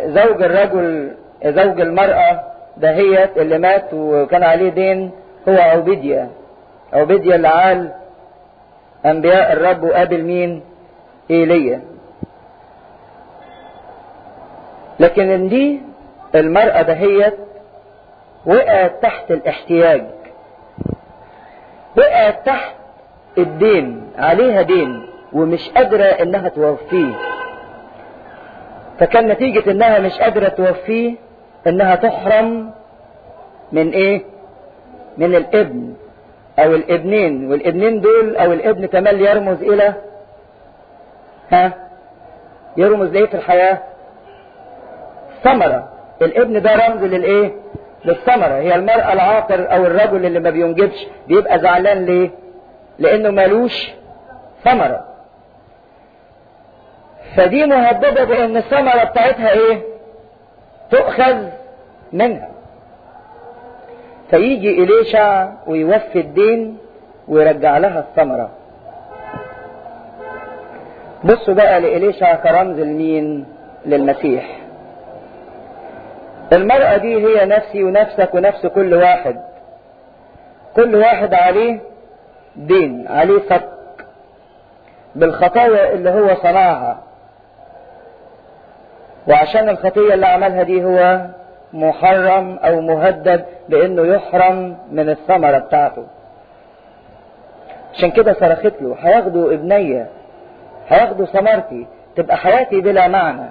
زوج المرأة دهيت اللي مات وكان عليه دين هو عبيديا اللي عال انبياء الرب وقابل مين؟ ايليا. لكن ان دي المرأة دهيت وقعت تحت الاحتياج، وقعت تحت الدين، عليها دين ومش قادرة انها توفيه. فكان نتيجة انها مش قادرة توفيه انها تحرم من ايه؟ من الابن او الابنين. والابنين دول او الابن كمان يرمز الى يرمز ليه في الحياة؟ ثمرة. الابن ده رمز للايه؟ للثمرة. هي المرأة العاقر او الرجل اللي ما بينجبش بيبقى زعلان ليه؟ لانه مالوش ثمرة. فدي مهددة بان الثمرة بتاعتها ايه؟ تؤخذ منها. فيجي إليشع ويوفي الدين ويرجع لها الثمرة. بصوا بقى لإليشع كرمز لمين؟ للمسيح. المرأة دي هي نفسي ونفسك ونفس كل واحد. كل واحد عليه دين، عليه صك بالخطايا اللي هو صنعها، وعشان الخطية اللي عملها دي هو محرم او مهدد بانه يحرم من الثمرة بتاعته. عشان كده صرخت له هياخدوا ابنية، هياخدوا ثمرتي، تبقى حياتي بلا معنى.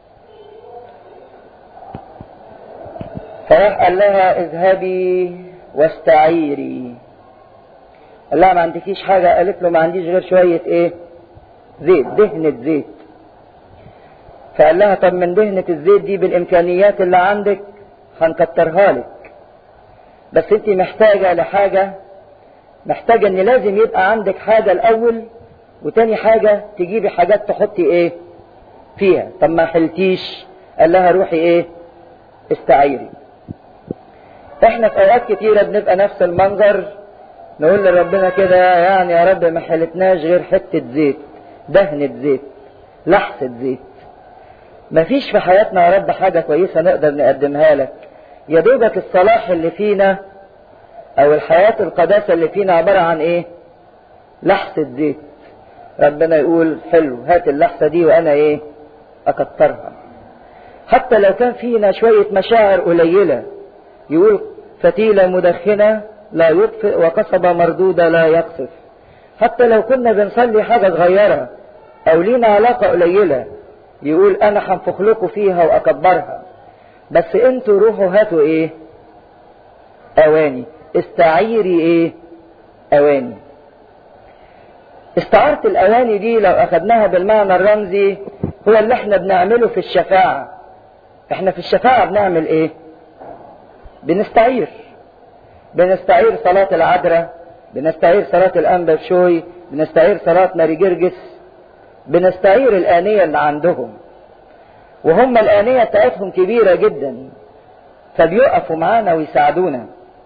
فراح قال لها اذهبي واستعيري. قال لها ما عندكيش حاجة؟ قالت له ما عنديش غير شوية ايه؟ زيت، دهنة زيت. فقال لها طب من دهنة الزيت دي بالامكانيات اللي عندك هنكترها لك، بس انت محتاجة لحاجة، محتاجة ان لازم يبقى عندك حاجة الاول، وتاني حاجة تجيبي حاجات تحطي ايه فيها. طب ما حلتيش؟ قال لها روحي ايه؟ استعيري. احنا في اوقات كتيرة بنبقى نفس المنظر، نقول لربنا كده يعني يا رب ما حلتناش غير حتة زيت، دهنة زيت، لحسة زيت. مفيش في حياتنا يا رب حاجة كويسة نقدر نقدمها لك، يا دوبك الصلاح اللي فينا او الحياة القداسة اللي فينا عبارة عن ايه؟ لحسة زيت. ربنا يقول حلو، هات اللحسة دي وانا ايه؟ اكترها. حتى لو كان فينا شوية مشاعر قليلة، يقول فتيلة مدخنة لا يطفئ وقصبة مردودة لا يقصف. حتى لو كنا بنصلي حاجة صغيرة او لينا علاقة قليلة، يقول انا هنفخ لكم فيها واكبرها، بس انتوا روحوا هاتوا ايه؟ اواني. استعيري ايه؟ اواني. استعارة الاواني دي لو اخدناها بالمعنى الرمزي هو اللي احنا بنعمله في الشفاعة. احنا في الشفاعة بنعمل ايه؟ بنستعير صلاة العذراء، بنستعير صلاة الأنبا بشوي، بنستعير صلاة ماري جرجس، بنستعير الآنية اللي عندهم، وهم الآنية بتاعتهم كبيرة جدا، فبيقفوا معانا ويساعدونا.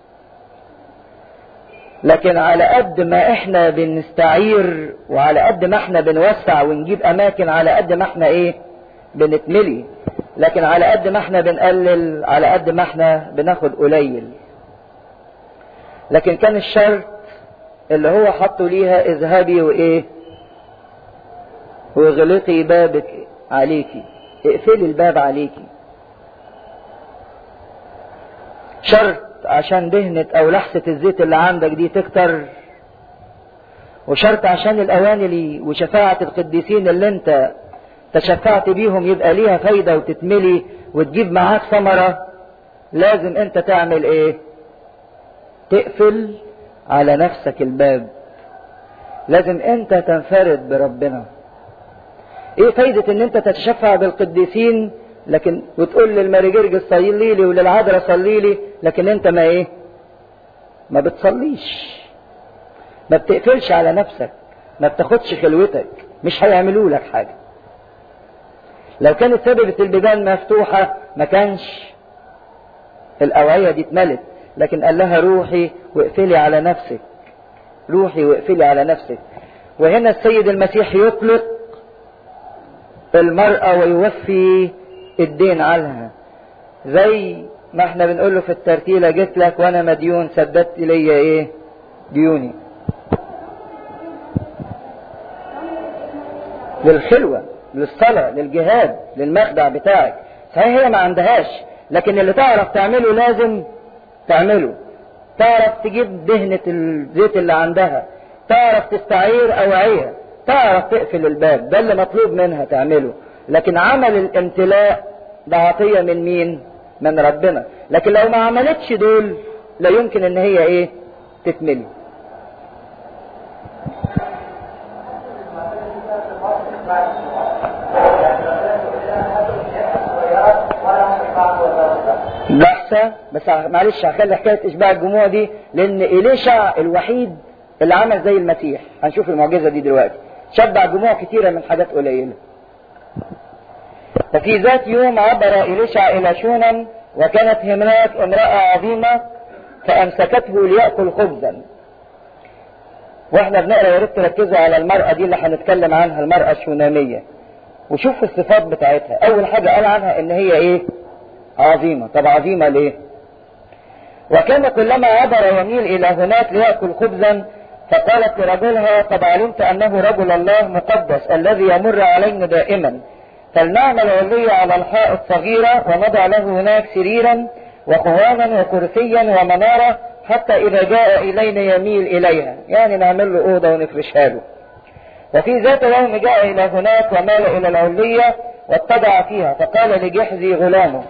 لكن على قد ما احنا بنستعير وعلى قد ما احنا بنوسع ونجيب اماكن، على قد ما احنا ايه؟ بنتملي. لكن على قد ما احنا بنقلل، على قد ما احنا بناخد قليل. لكن كان الشرط اللي هو حطوا ليها اذهبي وايه؟ واغلقي بابك عليكي، اقفلي الباب عليكي. شرط عشان دهنة او لحسة الزيت اللي عندك دي تكتر، وشرط عشان الاواني وشفاعة القديسين اللي انت تشفعت بيهم يبقى ليها فايدة وتتملي وتجيب معاك ثمرة. لازم انت تعمل ايه؟ تقفل على نفسك الباب. لازم انت تنفرد بربنا. ايه فايدة ان انت تتشفع بالقديسين لكن وتقول للماري جرجس صلي لي وللعذراء صلي لي، لكن انت ما ايه؟ ما بتصليش، ما بتقفلش على نفسك، ما بتاخدش خلوتك، مش هيعملوا لك حاجة. لو كانت سببة البيبان مفتوحة ما كانش الأوعية دي اتملت، لكن قال لها روحي واقفلي على نفسك، روحي واقفلي على نفسك. وهنا السيد المسيح يطلق المرأة ويوفي الدين عنها، زي ما احنا بنقوله في الترتيلة جيت لك وانا مديون سددت لي ايه؟ ديوني. للخلوة، للصلاة، للجهاد، للمخدع بتاعك. صحيح هي ما عندهاش، لكن اللي تعرف تعمله لازم تعمله. تعرف تجيب دهنة الزيت اللي عندها، تعرف تستعير أوعية، تعرف تقفل الباب، ده اللي مطلوب منها تعمله. لكن عمل الامتلاء ده عطية من مين؟ من ربنا. لكن لو ما عملتش دول لا يمكن ان هي ايه؟ تتملي. بحثة بس معلش هخلي حكاية اشباع الجموع دي، لان إليشع الوحيد اللي عمل زي المسيح. هنشوف المعجزة دي دلوقتي. شبع جموع كتيرة من حاجات قليلة. ففي ذات يوم عبر إليشع إلى شونم، وكانت هناك امرأة عظيمة فأمسكته ليأكل خبزا. واحنا بنقرأ يا ريت تركزوا على المرأة دي اللي هنتكلم عنها، المرأة الشونامية، وشوف الصفات بتاعتها. أول حاجة قال عنها إن هي إيه؟ عظيمة. طب عظيمة ليه؟ وكان كلما عبر يميل إلى هناك ليأكل خبزا فقالت لرجلها قد علمت أنه رجل الله مقدس الذي يمر علينا دائما، فلنعمل علية على الحائط صغيرة ونضع له هناك سريرا وقوانا وكرسيا ومنارة حتى إذا جاء إلينا يميل إليها، يعني نعمل له أوضة ونفرشها له. وفي ذات يوم جاء إلى هناك ومال إلى العلية واتبع فيها، فقال لجحزي غلامه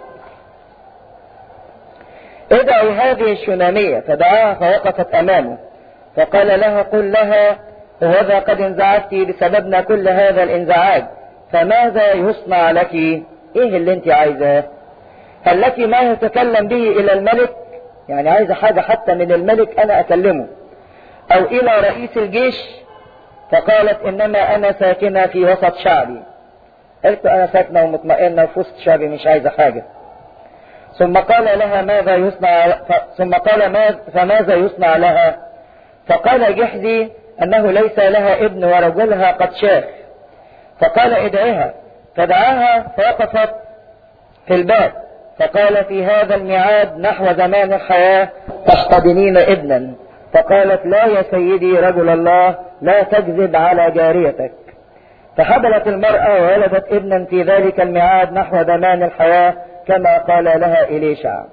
ادعي هذه الشنامية، فدعاها فوقفت أمامه، فقال لها قل لها وهذا قد انزعجت بسببنا كل هذا الانزعاج، فماذا يصنع لك؟ ايه اللي انت عايزاه؟ هل لك ما يتكلم به الى الملك؟ يعني عايزة حاجة حتى من الملك انا اكلمه، او الى رئيس الجيش؟ فقالت انما انا ساكنة في وسط شعبي. قلت انا ساكنة ومطمئنة في وسط شعبي مش عايزة حاجة. ثم قال لها ماذا يصنع؟ فماذا يصنع لها؟ فقال جحزي انه ليس لها ابن ورجلها قد شاف. فقال ادعيها، فدعاها فوقفت في الباب، فقال في هذا الميعاد نحو زمان الحياة تحتضنين ابنا. فقالت لا يا سيدي رجل الله، لا تكذب على جاريتك. فحبلت المرأة وولدت ابنا في ذلك الميعاد نحو زمان الحياة كما قال لها إليشع.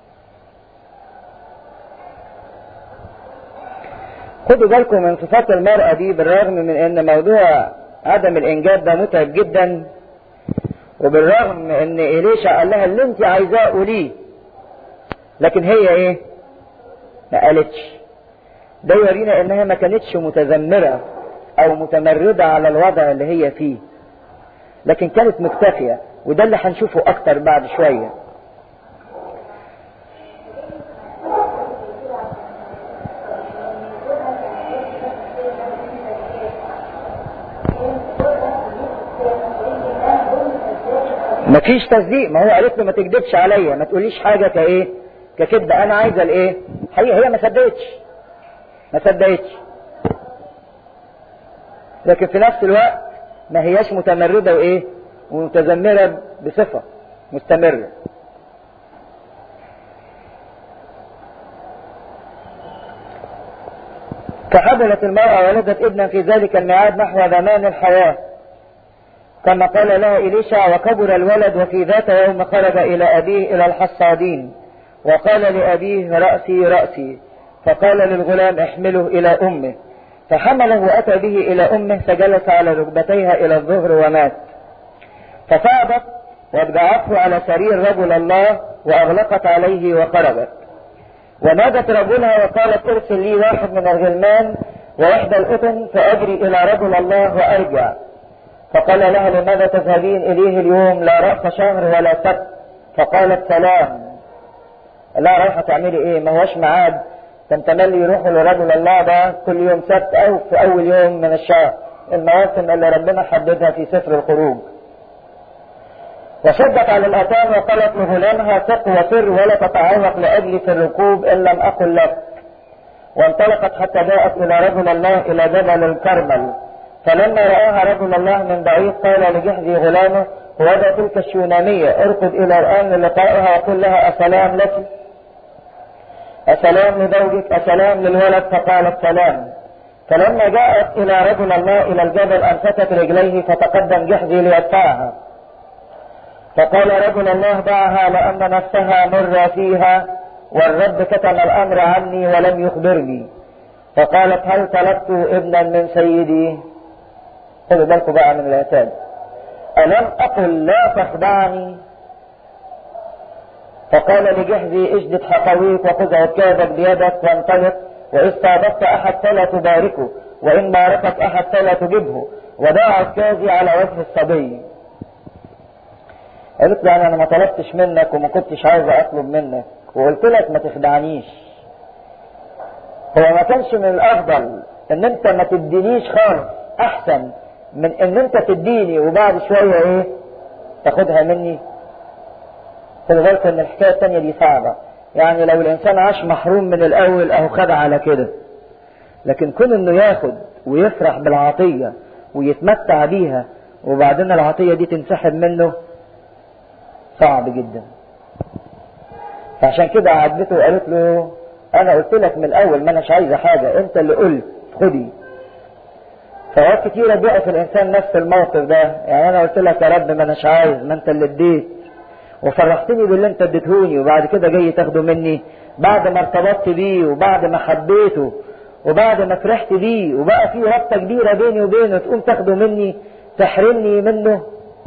خدوا بالكم من صفات المرأة دي، بالرغم من ان موضوع عدم الانجاب ده متعب جدا، وبالرغم من ان إليشع قال لها اللي انت عايزاه قوليه، لكن هي ايه؟ ما قالتش. ده يورينا انها ما كانتش متذمرة او متمردة على الوضع اللي هي فيه، لكن كانت مكتفية، وده اللي هنشوفه اكتر بعد شوية. مفيش تصديق، ما هو قالت له ما تكذبش عليا، ما تقوليش حاجة كايه ككذب، انا عايزة الايه حقيقة. هي ما صدقتش، لكن في نفس الوقت ما هياش متمردة وايه ومتذمرة بصفة مستمرة. فحبلت المرأة ولدت ابنا في ذلك الميعاد نحو زمان الحياة كما قال لها إليشع، وكبر الولد. وفي ذات يوم خرج إلى أبيه إلى الحصادين، وقال لأبيه رأسي رأسي، فقال للغلام احمله إلى أمه، فحمله وأتى به إلى أمه، فجلس على ركبتيها إلى الظهر ومات. فصعدت وابدعته على سرير رجل الله وأغلقت عليه وخرجت. ونادت رجلها وقالت ارسل لي واحد من الغلمان وإحدى الأتن فأجري إلى رجل الله وأرجع. فقال لها لماذا تذهبين إليه اليوم؟ لا رأس شهر ولا سبت. فقالت سلام. لا رايحة تعملي ايه؟ ما هوش معاد، تنتملي يروحوا لرجل الله ده كل يوم سبت او في اول يوم من الشهر، المواسم اللي ربنا حددها في سفر الخروج. وشدت على الاتان وقالت لغلامها ثق وسر ولا تتعوق لاجلي في الركوب ان لم اقل لك. وانطلقت حتى جاءت الى رجل الله الى جبل الكرمل. فلما رآها رجل الله من بعيد قال لجحزي غلامه وهذا تلك الشونامية، ارقد الى الان للقائها وقل لها اسلام لك، اسلام لزوجك، اسلام للولد. فقالت سلام. فلما جاءت الى رجل الله الى الجبل امسكت رجليه فتقدم جحزي ليدفعها. فقال رجل الله دعها لان نفسها مر فيها والرب كتم الامر عني ولم يخبرني. فقالت هل طلبت ابنا من سيدي؟ خذوا بالكم بقى من العتاب. ألم أقل لا تخدعني؟ فقال لجحزي اشدد حقويك وخذ عكازك بيدك وانطلق، وإذ صادفت أحد فلا تباركه، وإن باركك أحد فلا تجبه، ودع عكازي على وجه الصبي. قالت له أنا ما طلبتش منك وما كنتش عايزة أطلب منك، وقلت لك ما تخدعنيش. هو ما كانش من الأفضل إن أنت ما تدينيش خالص أحسن من إن أنت تديني وبعد شوية إيه تاخدها مني؟ خلي بالك إن الحكاية التانية دي صعبة. يعني لو الإنسان عاش محروم من الأول أهو خد على كده، لكن كون إنه ياخد ويفرح بالعطية ويتمتع بيها وبعدين العطية دي تنسحب منه صعب جدا. فعشان كده عاتبته وقالت له أنا قلت لك من الأول ما أناش عايزة حاجة، أنت اللي قلت خدي. فوقت كتيرة بيقف الانسان نفس الموقف ده، يعني انا قلت لك يا رب ما اناش عايز، ما انت اللي اديت وفرحتني باللي انت اديتهوني، وبعد كده جاي تاخده مني بعد ما ارتبطت بيه وبعد ما حبيته وبعد ما فرحت بيه وبقى في رابطة كبيرة بيني وبينه، تقوم تاخده مني تحرمني منه.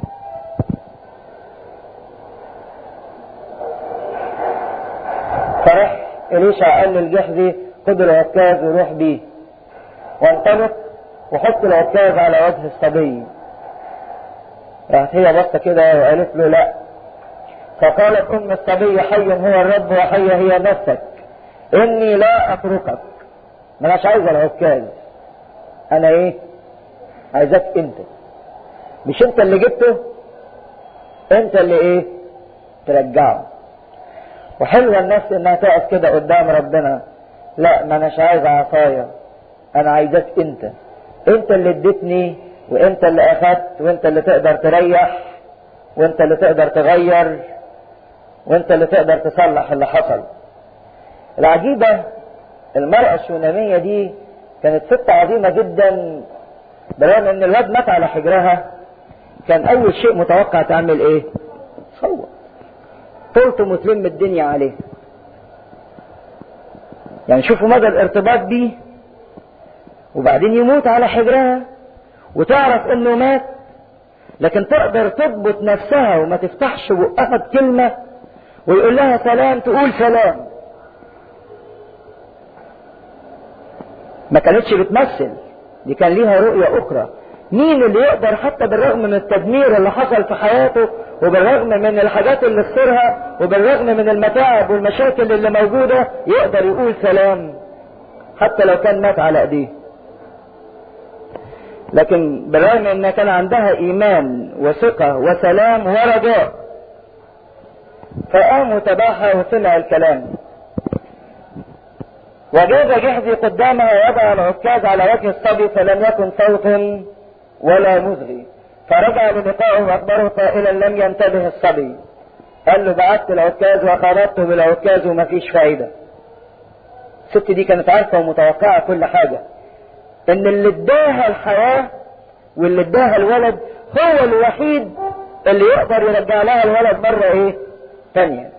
فرح إليشع قال للجحزي خد العكاز وروح بيه وانطلق وحط العكاز على وجه الصبي. راحت هي بصة كده وقالت له لا. فقالت ام الصبي حي هو الرب وحي هي نفسك، اني لا اتركك. ما اناش عايزه العكاز، انا ايه عايزاك انت، مش انت اللي جبته، انت اللي ايه ترجعه. وحلوة النفس انها تقف كده قدام ربنا، لا ما اناش عايز عصايا، انا عايزاك انت، انت اللي اديتني وانت اللي اخدت وانت اللي تقدر تريح وانت اللي تقدر تغير وانت اللي تقدر تصلح اللي حصل. العجيبة المرأة الشونامية دي كانت ست عظيمة جدا، بالرغم ان الواد مات على حجرها كان اول شيء متوقع تعمل ايه؟ تصوت تلطم وتلم الدنيا عليه. يعني شوفوا مدى الارتباط بيه، وبعدين يموت على حجرها وتعرف انه مات، لكن تقدر تضبط نفسها وما تفتحش بقها بكلمة ويقول لها سلام تقول سلام. ما كانتش بتمثل، دي كان ليها رؤية اخرى. مين اللي يقدر حتى بالرغم من التدمير اللي حصل في حياته وبالرغم من الحاجات اللي خسرها وبالرغم من المتاعب والمشاكل اللي موجودة يقدر يقول سلام حتى لو كان مات على ايديه؟ لكن بالرغم ان كان عندها ايمان وثقة وسلام ورجاء، فقام وتباهى وسمع الكلام. وجاز جحزي قدامها ووضع العكاز على وجه الصبي فلم يكن صوت ولا مزغي، فرجع للقائه واخبره قائلا لم ينتبه الصبي. قال له بعت العكاز وخرجته بالعكاز ومفيش فايدة. الست دي كانت عارفة ومتوقعة كل حاجة، ان اللي اداها الحياة واللي اداها الولد هو الوحيد اللي يقدر يرجع لها الولد مرة ايه تانية.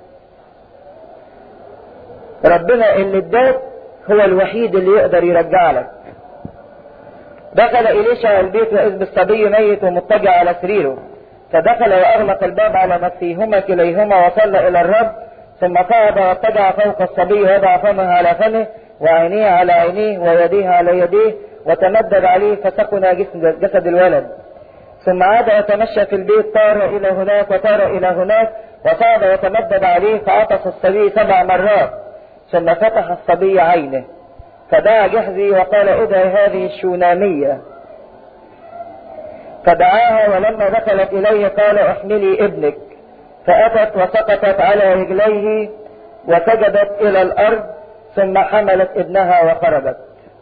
ربنا اللي اداك هو الوحيد اللي يقدر يرجع لك. دخل إليشع البيت وإذ بالصبي ميت ومضطجع على سريره، فدخل وأغلق الباب على نفسيهما كليهما وصلى إلى الرب، ثم صعد واتجع فوق الصبي ووضع فمه على فمه وعينيه على عينيه ويديه على يديه وتمدد عليه فسكن جسد الولد. ثم عاد وتمشى في البيت، طار إلى هناك وطار إلى هناك، وصعد وتمدد عليه فعطس الصبي 7 مرات، ثم فتح الصبي عينه، فدعا جحزي وقال ادعي هذه الشونامية، فدعاها ولما دخلت إليه قال احملي ابنك، فأتت وسقطت على رجليه وسجدت إلى الأرض، ثم حملت ابنها وخرجت.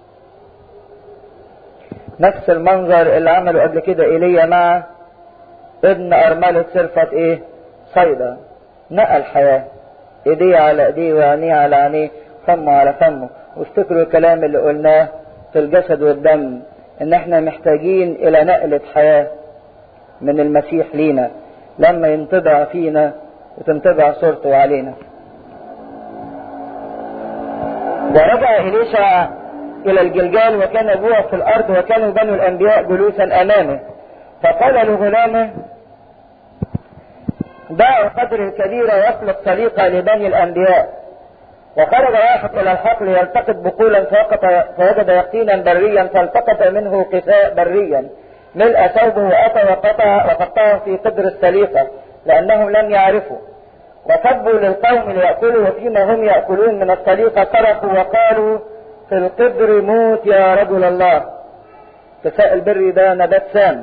نفس المنظر اللي عمله قبل كده ايليا مع ابن أرملة صرفة ايه صيدا، نقل حياة، ايديه على ايديه وعينيه على عينيه فمه على فمه. وافتكروا الكلام اللي قلناه في الجسد والدم، ان احنا محتاجين الى نقلة حياة من المسيح لينا لما ينطبع فينا وتنطبع صورته علينا. ورجع إليشع إلى الجلجال وكان جوع في الأرض وكانوا بنو الأنبياء جلوسا أمامه، فقال لغلامه دع القدر الكبير ويخلق طريقة لبني الأنبياء. وخرج واحد إلى الحقل يلتقط بقولا فوجد يقطينا بريا فالتقط منه قفاء بريا ملء ثوبه وأتى وقطعه في قدر السليقة لأنهم لم يعرفوا، وسبوا للقوم ليأكلوا، وفيما هم يأكلون من السليقة صرخوا وقالوا في القدر موت يا رجل الله. قفاء البر ده نبات سام،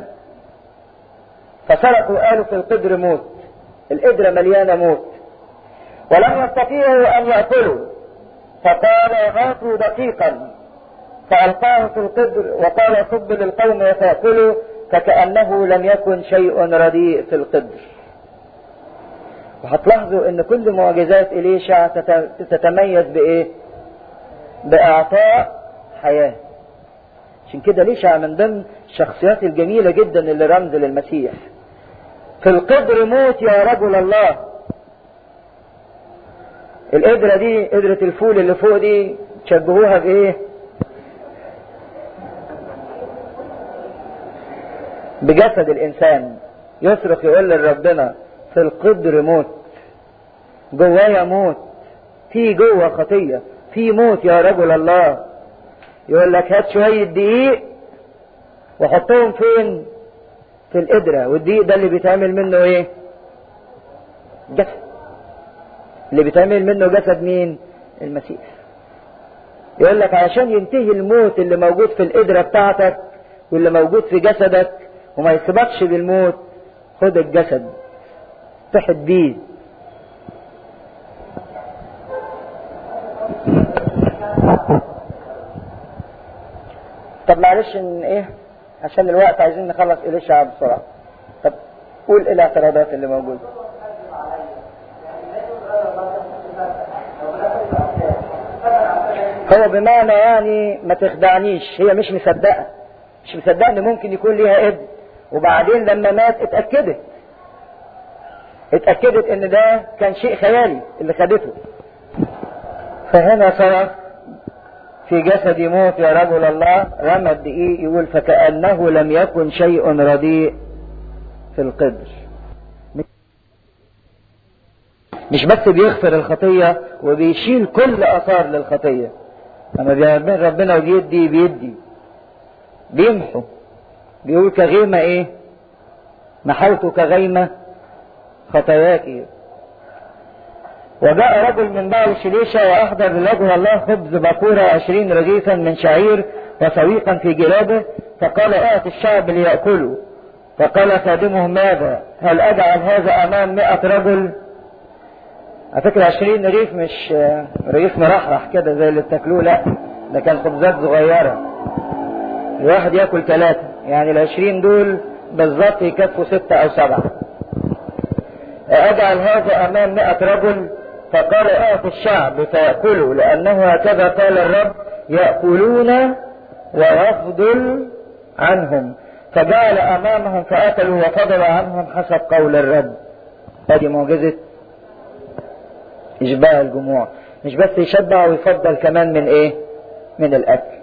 فصرخوا قالوا في القدر موت، القدرة مليانة موت، ولم يستطيعوا أن يأكلوا، فقال هاتوا دقيقا فألقاه في القدر وقال صب للقوم وتأكلوا، فكأنه لم يكن شيء رديء في القدر. وهتلاحظوا ان كل معجزات إليشع تتميز بإيه؟ بإعطاء حياة. عشان كده ليشع من ضمن الشخصيات الجميلة جدا اللي رمز للمسيح. في القدر موت يا رجل الله. القدرة دي قدرة الفول اللي فوق دي تشبهوها بايه؟ بجسد الانسان. يصرخ يقول لربنا في القدر موت، جوايا موت، في جوه خطية، في موت يا رجل الله. يقول لك هات شوية دقيق وحطهم فين؟ في القدرة. والدقيق ده اللي بيتعمل منه ايه؟ جسد. اللي بيتعمل منه جسد مين؟ المسيح. يقول لك عشان ينتهي الموت اللي موجود في القدرة بتاعتك واللي موجود في جسدك وما يسبقش بالموت، خد الجسد تحت بيه. طب معلش ان ايه عشان الوقت عايزين نخلص إليشع بسرعة. طب قول ايه الاعتراضات اللي موجودة. هو بمعنى يعني ما تخدعنيش، هي مش مصدقة ان ممكن يكون ليها ابن، وبعدين لما مات اتأكدت ان ده كان شيء خيالي اللي خدته. فهنا صرخ في جسدي موت يا رجل الله. رمى الدقيق يقول فكأنه لم يكن شيء رديء في القدر. مش بس بيغفر الخطية وبيشيل كل اثار للخطية. لما بيعمل ربنا وبيدي بيمحو. بيقول كغيمة ايه؟ محوت كغيمة خطاياك. وجاء رجل من بعل شليشة وأحضر لرجل الله خبز بكورة 20 رغيفا من شعير وسويقا في جلابه، فقال ائت الشعب ليأكلوا. فقال خادمه ماذا؟ هل أجعل هذا أمام 100 رجل؟ على فكرة 20 رغيف مش رغيف مرحرح كده زي اللي بتاكلوه، لا ده كان خبزات صغيرة الواحد يأكل 3، يعني 20 دول بالظبط يكفوا 6 أو 7. أجعل هذا أمام 100 رجل؟ فقال ائت الشعب فيأكلوا، لأنه هكذا قال الرب يأكلون ويفضل عنهم. فجعل أمامهم فأكلوا وفضل عنهم حسب قول الرب. هذه معجزة إشباع الجموع. مش بس يشبع ويفضل كمان من إيه؟ من الأكل.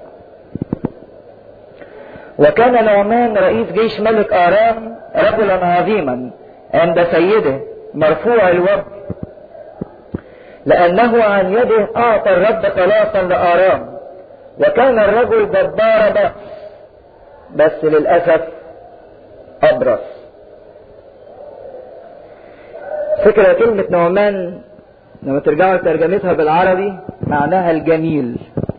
وكان نعمان رئيس جيش ملك آرام رجلا عظيما عند سيده مرفوع الوجه، لأنه عن يده أعطى الرب خلاصا لآرام. وكان الرجل جبار بس للأسف أبرص. فكرة كلمة نعمان لما ترجعوا لترجمتها بالعربي معناها الجميل.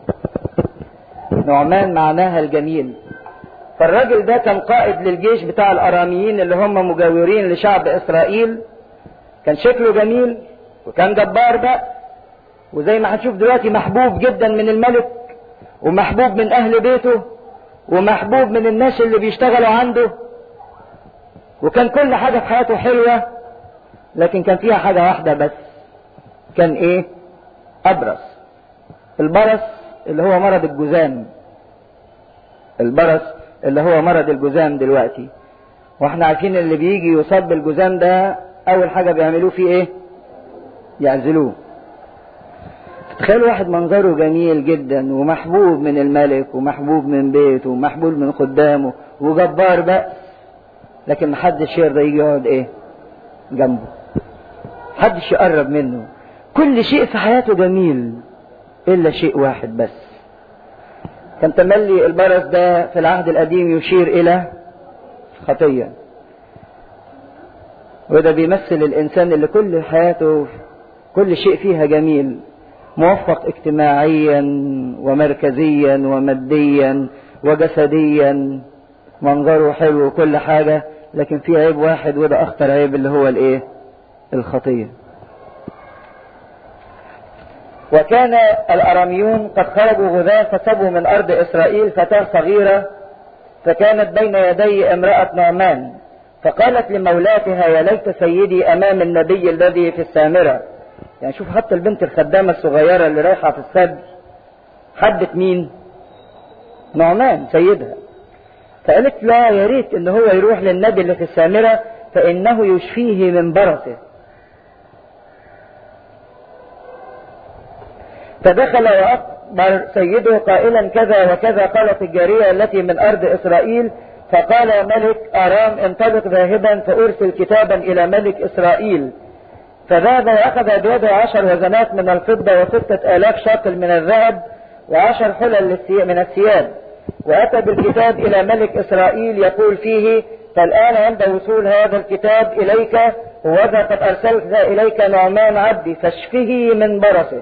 نعمان معناها الجميل. فالراجل ده كان قائد للجيش بتاع الأراميين اللي هم مجاورين لشعب إسرائيل. كان شكله جميل وكان جبار بقى، وزي ما هنشوف دلوقتي محبوب جدا من الملك ومحبوب من أهل بيته ومحبوب من الناس اللي بيشتغلوا عنده. وكان كل حاجة في حياته حلوة، لكن كان فيها حاجة واحدة بس. كان ايه؟ أبرص. البرص اللي هو مرض الجذام. البرص اللي هو مرض الجذام دلوقتي. واحنا عارفين اللي بيجي يصاب بالجذام ده اول حاجة بيعملوه فيه ايه؟ يعزلوه. تخيلوا واحد منظره جميل جدا ومحبوب من الملك ومحبوب من بيته ومحبوب من خدامه وجبار بقى، لكن محدش يرضى يجي يقعد ايه؟ جنبه. محدش يقرب منه. كل شيء في حياته جميل الا شيء واحد بس. كان تملي البرص ده في العهد القديم يشير الى خطية، وده بيمثل الانسان اللي كل حياته كل شيء فيها جميل، موفق اجتماعيا ومركزيا وماديا وجسديا، منظره حلو وكل حاجة، لكن في عيب واحد وده اخطر عيب اللي هو الايه؟ الخطية. وكان الأراميون قد خرجوا غزاة فسبوا من أرض إسرائيل فتاة صغيرة، فكانت بين يدي امرأة نعمان، فقالت لمولاتها يا ليت سيدي أمام النبي الذي في السامرة. يعني شوف حتى البنت الخدامة الصغيرة اللي رايحة في السبي حبت مين؟ نعمان سيدها. فقالت لا، يا ريت ان هو يروح للنبي اللي في السامرة فانه يشفيه من برصه. فدخل واخبر سيده قائلا كذا وكذا قالت الجارية التي من ارض اسرائيل. فقال ملك ارام انطلق ذاهبا فارسل كتابا الى ملك اسرائيل. فذهب واخذ بيده 10 وزنات من الفضة و6000 شاقل من الذهب و10 حلل من الثياب، واتى بالكتاب الى ملك اسرائيل يقول فيه: فالان عند وصول هذا الكتاب اليك وذا قد ارسلت اليك نعمان عبدي فاشفه من برصه.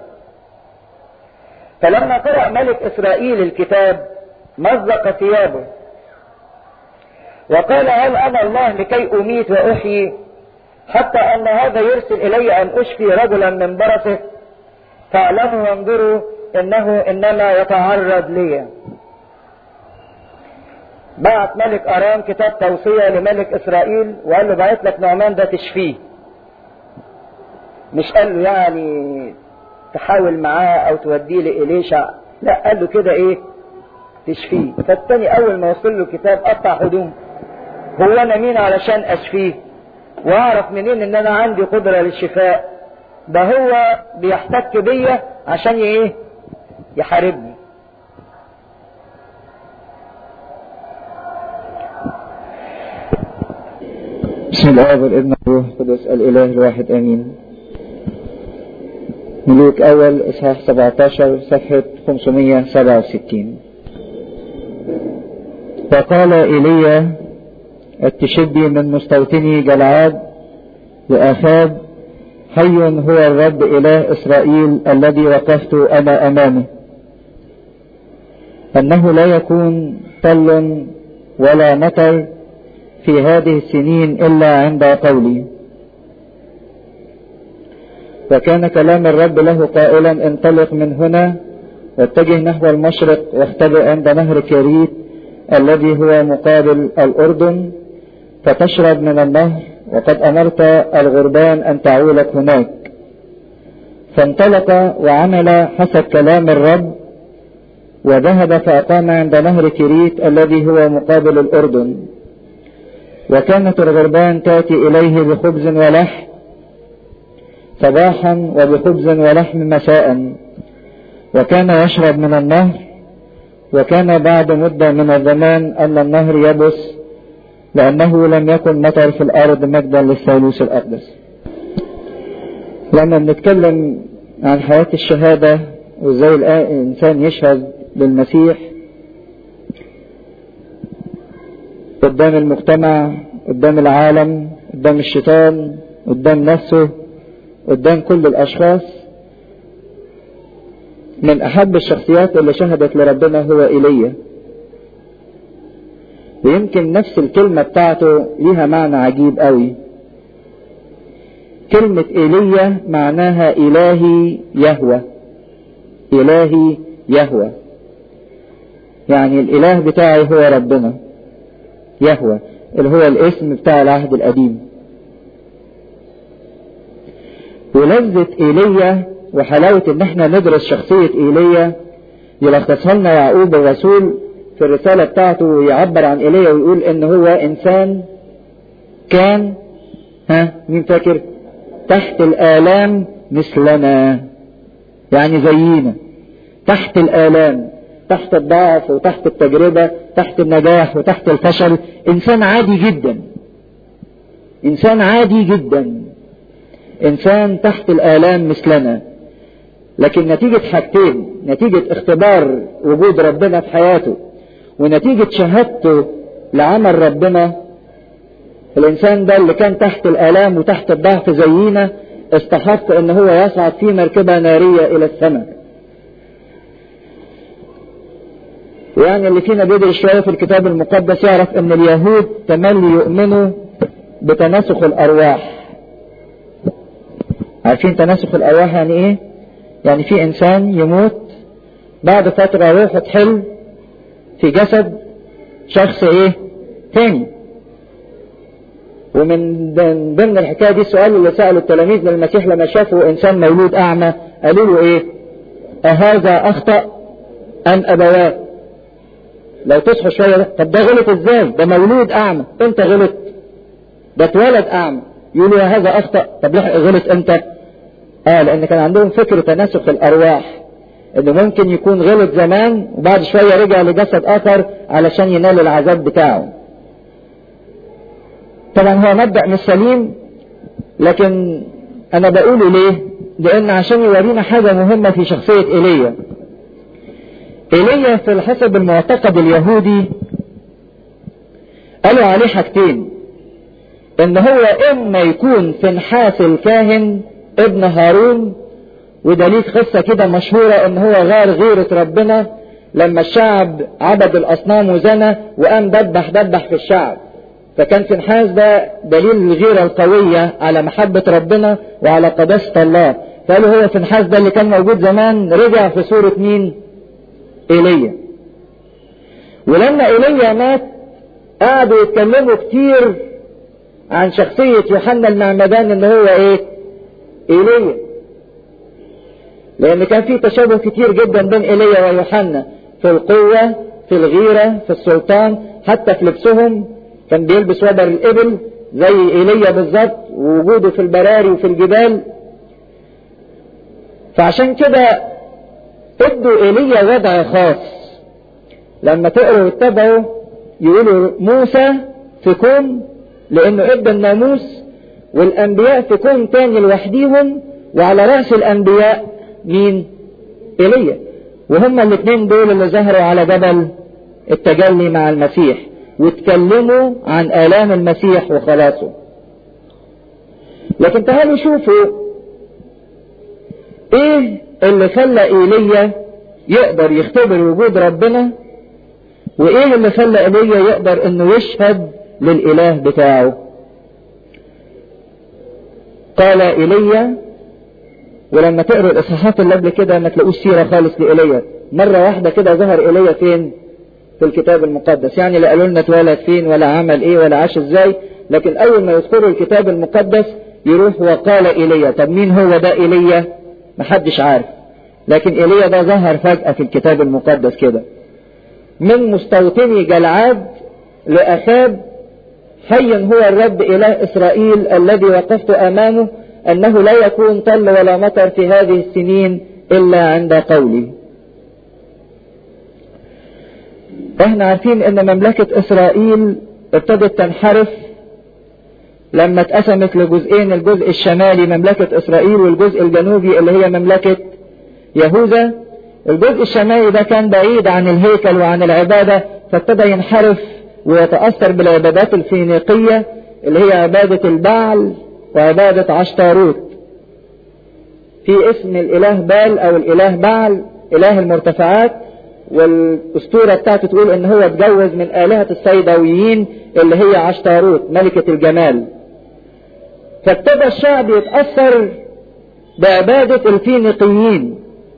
فلما قرأ ملك اسرائيل الكتاب مزق ثيابه وقال: هل انا الله لكي اميت واحيي؟ حتى ان هذا يرسل الي ان اشفي رجلا من برصه؟ فاعلموا وانظروا انه انما يتعرض لي. بعت ملك ارام كتاب توصية لملك اسرائيل وقال له: بعت لك نعمان ده تشفيه. مش قال له يعني تحاول معاه او توديه لإليشع، لا، قال له كده ايه؟ تشفيه. فالتاني اول ما وصل له كتاب قطع هدوم. هو انا مين علشان اشفيه؟ واعرف منين ان انا عندي قدرة للشفاء؟ ده هو بيحتك بيا عشان ايه؟ يحاربني. بسم الله والابن والروح القدس الاله الواحد امين. ملوك اول اصحاح 17 صفحة 567. فقال ايليا التشبي من مستوطني جلعاد لآخاب: حي هو الرب اله اسرائيل الذي وقفت انا امامه، انه لا يكون طل ولا مطر في هذه السنين الا عند قولي. وكان كلام الرب له قائلا: انطلق من هنا واتجه نحو المشرق واختبئ عند نهر كريت الذي هو مقابل الأردن فتشرب من النهر، وقد أمرت الغربان أن تعولك هناك. فانطلق وعمل حسب كلام الرب وذهب فأقام عند نهر كريت الذي هو مقابل الأردن. وكانت الغربان تأتي إليه بخبز ولحم صباحا وبخبز ولحم مساء، وكان يشرب من النهر. وكان بعد مدة من الزمان أن النهر يبس لأنه لم يكن مطر في الأرض، مجدا للثالوث الأقدس. لما بنتكلم عن حياة الشهادة وإزاي الإنسان يشهد للمسيح قدام المجتمع، قدام العالم، قدام الشيطان، قدام نفسه، قدام كل الأشخاص، من أحب الشخصيات اللي شهدت لربنا هو إيليا. ويمكن نفس الكلمة بتاعته ليها معنى عجيب قوي. كلمة إيليا معناها إلهي يهوى. إلهي يهوى يعني الإله بتاعي هو ربنا يهوى، اللي هو الاسم بتاع العهد القديم. ولذة إيليا وحلاوة ان احنا ندرس شخصية إيليا يلخصها لنا يعقوب الرسول في الرسالة بتاعته، ويعبر عن إيليا ويقول ان هو انسان كان مين فاكر؟ تحت الآلام مثلنا، يعني زينا، تحت الآلام، تحت الضعف وتحت التجربة، تحت النجاح وتحت الفشل. انسان عادي جدا، انسان عادي جدا، انسان تحت الآلام مثلنا. لكن نتيجة حاجتين، نتيجة اختبار وجود ربنا في حياته ونتيجة شهادته لعمل ربنا، الانسان ده اللي كان تحت الآلام وتحت الضعف زينا استحق ان هو يصعد في مركبة نارية الى السماء. يعني اللي فينا بيدرس شوية في الكتاب المقدس يعرف ان اليهود تملي يؤمنوا بتناسخ الارواح. عارفين تناسخ الارواح يعني ايه؟ يعني في انسان يموت بعد فترة روحه تحل في جسد شخص ايه تاني. ومن ضمن الحكاية دي السؤال اللي سأله التلاميذ للمسيح لما شافوا انسان مولود اعمى، قالوا له ايه؟ اهذا اخطأ ام ابواه؟ لو تصحوا شوية طب ده غلط ازاي؟ ده مولود اعمى. انت غلط؟ ده اتولد اعمى. يقولوا يا هذا اخطأ. طب لحق غلط امتى؟ لان كان عندهم فكر تناسخ الارواح، انه ممكن يكون غلط زمان وبعد شوية رجع لجسد اخر علشان ينال العذاب بتاعه. طبعا هو مبدأ مش سليم، لكن انا بقوله ليه؟ لان عشان يورينا حاجة مهمة في شخصية ايليا. ايليا في حسب المعتقد اليهودي قالوا عليه حاجتين، ان هو اما يكون فنحاس الكاهن ابن هارون، وده ليه قصة كده مشهورة ان هو غار غيرة ربنا لما الشعب عبد الاصنام وزنى وقام دبح في الشعب، فكان فنحاس ده دليل الغيرة القوية على محبة ربنا وعلى قداسة الله. فقالوا هو فنحاس ده اللي كان موجود زمان رجع في صورة مين؟ ايليا. ولما ايليا مات قعدوا يتكلموا كتير عن شخصية يوحنا المعمدان ان هو ايه؟ ايليا. لان كان في تشابه كتير جدا بين ايليا ويوحنا في القوة، في الغيرة، في السلطان، حتى في لبسهم. كان بيلبس وبر الابل زي ايليا بالظبط، ووجوده في البراري وفي الجبال. فعشان كده ادوا ايليا وضع خاص. لما تقروا واتبعوا يقولوا موسى في كون لانه ادى الناموس، والانبياء في كون تاني لوحديهم، وعلى رأس الانبياء مين؟ ايليا. وهما الاثنين دول اللي ظهروا على جبل التجلي مع المسيح واتكلموا عن آلام المسيح وخلاصه. لكن تعالوا شوفوا ايه اللي خلى ايليا يقدر يختبر وجود ربنا، وايه اللي خلى ايليا يقدر انه يشهد للاله بتاعه. قال ايليا، ولما تقروا الاصحاحات اللي قبل كده ما تلاقوش سيره خالص لايليا، مره واحده كده ظهر ايليا فين؟ في الكتاب المقدس. يعني لا قالوا لنا اتولد فين ولا عمل ايه ولا عاش ازاي، لكن اول ما يذكروا الكتاب المقدس يروح وقال ايليا. طب مين هو ده ايليا؟ محدش عارف، لكن ايليا ده ظهر فجأة في الكتاب المقدس كده. من مستوطني جلعاد لأخاب، حي هو الرب إله إسرائيل الذي وقفت أمامه أنه لا يكون طل ولا مطر في هذه السنين إلا عند قولي. احنا عارفين ان مملكة إسرائيل ابتدت تنحرف لما اتقسمت لجزئين، الجزء الشمالي مملكة إسرائيل والجزء الجنوبي اللي هي مملكة يهوذا. الجزء الشمالي ده كان بعيد عن الهيكل وعن العبادة، فابتدى ينحرف ويتأثر بالعبادات الفينيقية اللي هي عبادة البعل وعبادة عشتاروت، في اسم الإله بال أو الإله بعل إله المرتفعات، والأسطورة بتاعته تقول إن هو اتجوز من آلهة الصيداويين اللي هي عشتاروت ملكة الجمال. فابتدى الشعب يتأثر بعبادة الفينيقيين،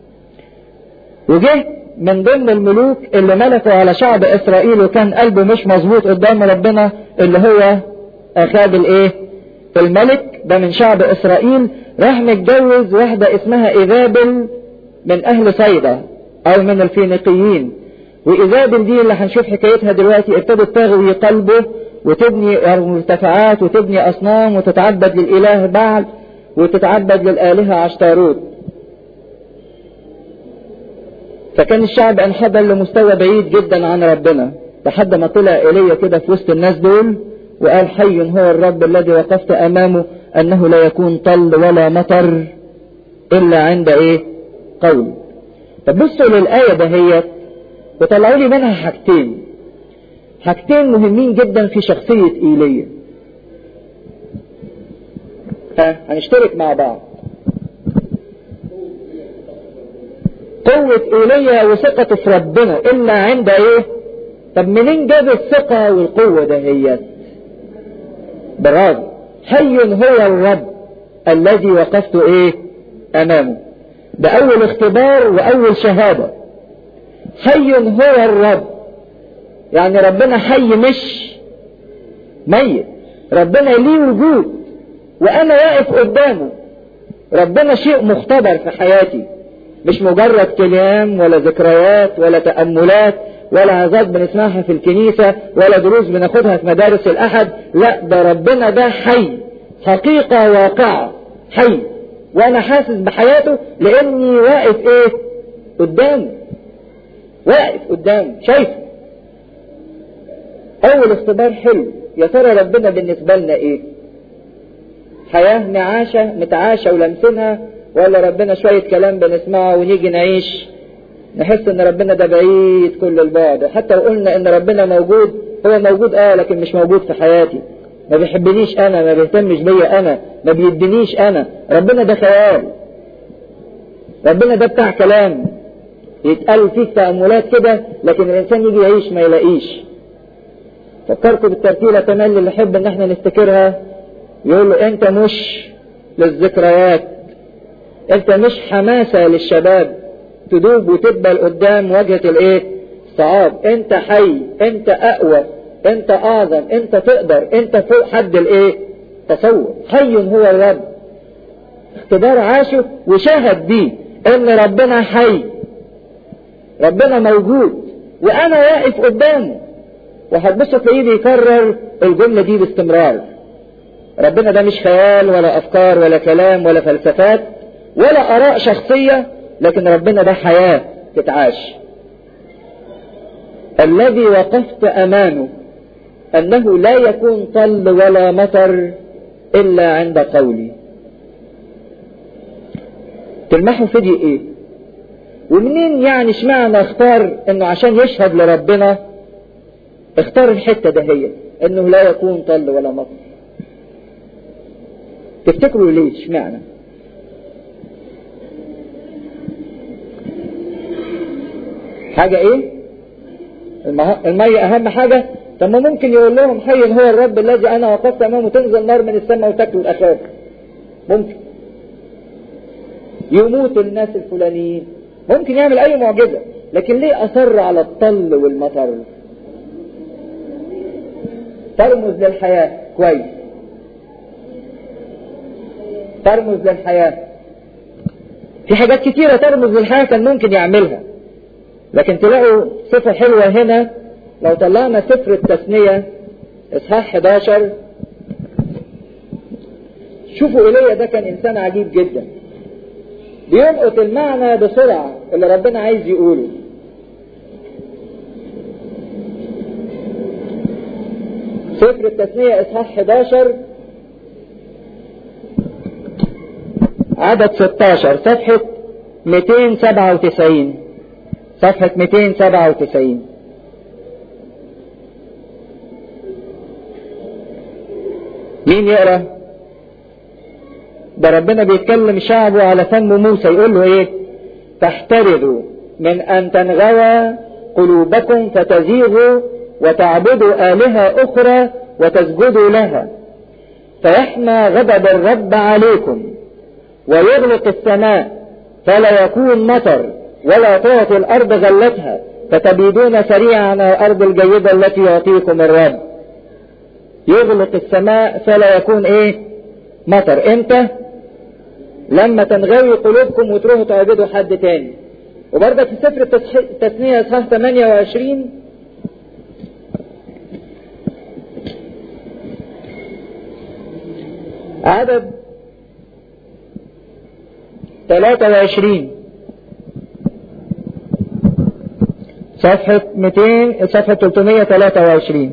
وجه من ضمن الملوك اللي ملكوا على شعب إسرائيل وكان قلبه مش مظبوط قدام ربنا اللي هو أخاب الايه؟ الملك ده من شعب إسرائيل. راح متجوز واحدة اسمها إيزابل من أهل صيدا أو من الفينيقيين. وإيزابل دي اللي هنشوف حكايتها دلوقتي ابتدت تغوي قلبه وتبني مرتفعات وتبني أصنام وتتعبد للإله بعل وتتعبد للآلهة عشتاروت. فكان الشعب انحدر لمستوى بعيد جدا عن ربنا، لحد ما طلع ايليا كده في وسط الناس دول وقال حي هو الرب الذي وقفت امامه انه لا يكون طل ولا مطر الا عند ايه؟ قول. طب بصوا للآية دهيت وطلعوا لي منها حاجتين مهمين جدا في شخصية ايليا. هنشترك مع بعض. قوة ايليا وثقته في ربنا الا عند ايه؟ طب منين جاب الثقة والقوة دهيت؟ برافو، حي هو الرب الذي وقفت ايه؟ امامه. ده اول اختبار واول شهادة. حي هو الرب، يعني ربنا حي مش ميت، ربنا ليه وجود وانا واقف قدامه. ربنا شيء مختبر في حياتي، مش مجرد كلام ولا ذكريات ولا تأملات ولا عظات بنسمعها في الكنيسة ولا دروس بناخدها في مدارس الأحد. لا، ده ربنا ده حي، حقيقة واقعة، حي، وأنا حاسس بحياته لأني واقف إيه؟ قدامه، واقف قدامه شايفه. أول اختبار حلو، يا ترى ربنا بالنسبة لنا إيه؟ حياة نعاشة متعاشة ولمسنها، ولا ربنا شوية كلام بنسمعه ونيجي نعيش نحس ان ربنا ده بعيد كل البعد. حتى لو قلنا ان ربنا موجود، هو موجود لكن مش موجود في حياتي، ما بيحبنيش انا، ما بيهتمش بيا انا، ما بيدينيش انا. ربنا ده خيال، ربنا ده بتاع كلام يتقال فيه تأملات كده، لكن الانسان يجي يعيش ما يلاقيش. فكرت بالترتيلة كمان اللي يحب ان احنا نفتكرها، يقول له انت مش للذكريات، انت مش حماسة للشباب تدوب وتدبل قدام واجهة الايه؟ الصعاب. انت حي، انت اقوى، انت اعظم، انت تقدر، انت فوق حد الايه؟ تصور. حي هو الرب. اختبار عاشه وشاهد بيه ان ربنا حي، ربنا موجود وانا واقف قدامه. وهتبص تلاقيه بيكرر الجملة دي باستمرار. ربنا ده مش خيال ولا افكار ولا كلام ولا فلسفات ولا اراء شخصية، لكن ربنا ده حياة تتعاش. الذي وقفت امامه انه لا يكون طل ولا مطر الا عند قولي. تلمحوا في دي ايه؟ ومنين يعني اشمعنى اختار انه عشان يشهد لربنا اختار الحتة دهية انه لا يكون طل ولا مطر؟ تفتكروا ليه اشمعنى؟ حاجة ايه؟ المية اهم حاجة. طب ما ممكن يقول لهم حي هو الرب الذي انا وقفت امامه تنزل نار من السماء وتاكل الاخاب. ممكن يموت الناس الفلانيين، ممكن يعمل اي معجزة، لكن ليه اصر على الطل والمطر؟ ترمز للحياة. كويس، ترمز للحياة. في حاجات كتيرة ترمز للحياة كان ممكن يعملها، لكن تلاقوا صفة حلوة هنا. لو طلعنا سفر التثنية اصحاح 11، شوفوا ايليا ده كان انسان عجيب جدا، بيلقط المعنى بسرعة اللي ربنا عايز يقوله. سفر التثنية اصحاح 11 عدد 16 صفحة 297. صفحة 297. مين يقرأ؟ ده ربنا بيتكلم شعبه على فم موسى، يقول له ايه؟ تحترزوا من ان تنغوى قلوبكم فتزيغوا وتعبدوا آلهة اخرى وتسجدوا لها، فيحمى غضب الرب عليكم ويغلق السماء فلا يكون مطر ولا تعطي الارض غلتها فتبيدون سريعا على الارض الجيدة التي يعطيكم الرب. يغلق السماء فلا يكون ايه؟ مطر. امتى؟ لما تنغوي قلوبكم وتروحوا تعبدوا حد تاني. وبرضه في سفر التثنية اصحاح 28 عدد 23 صفحة 323.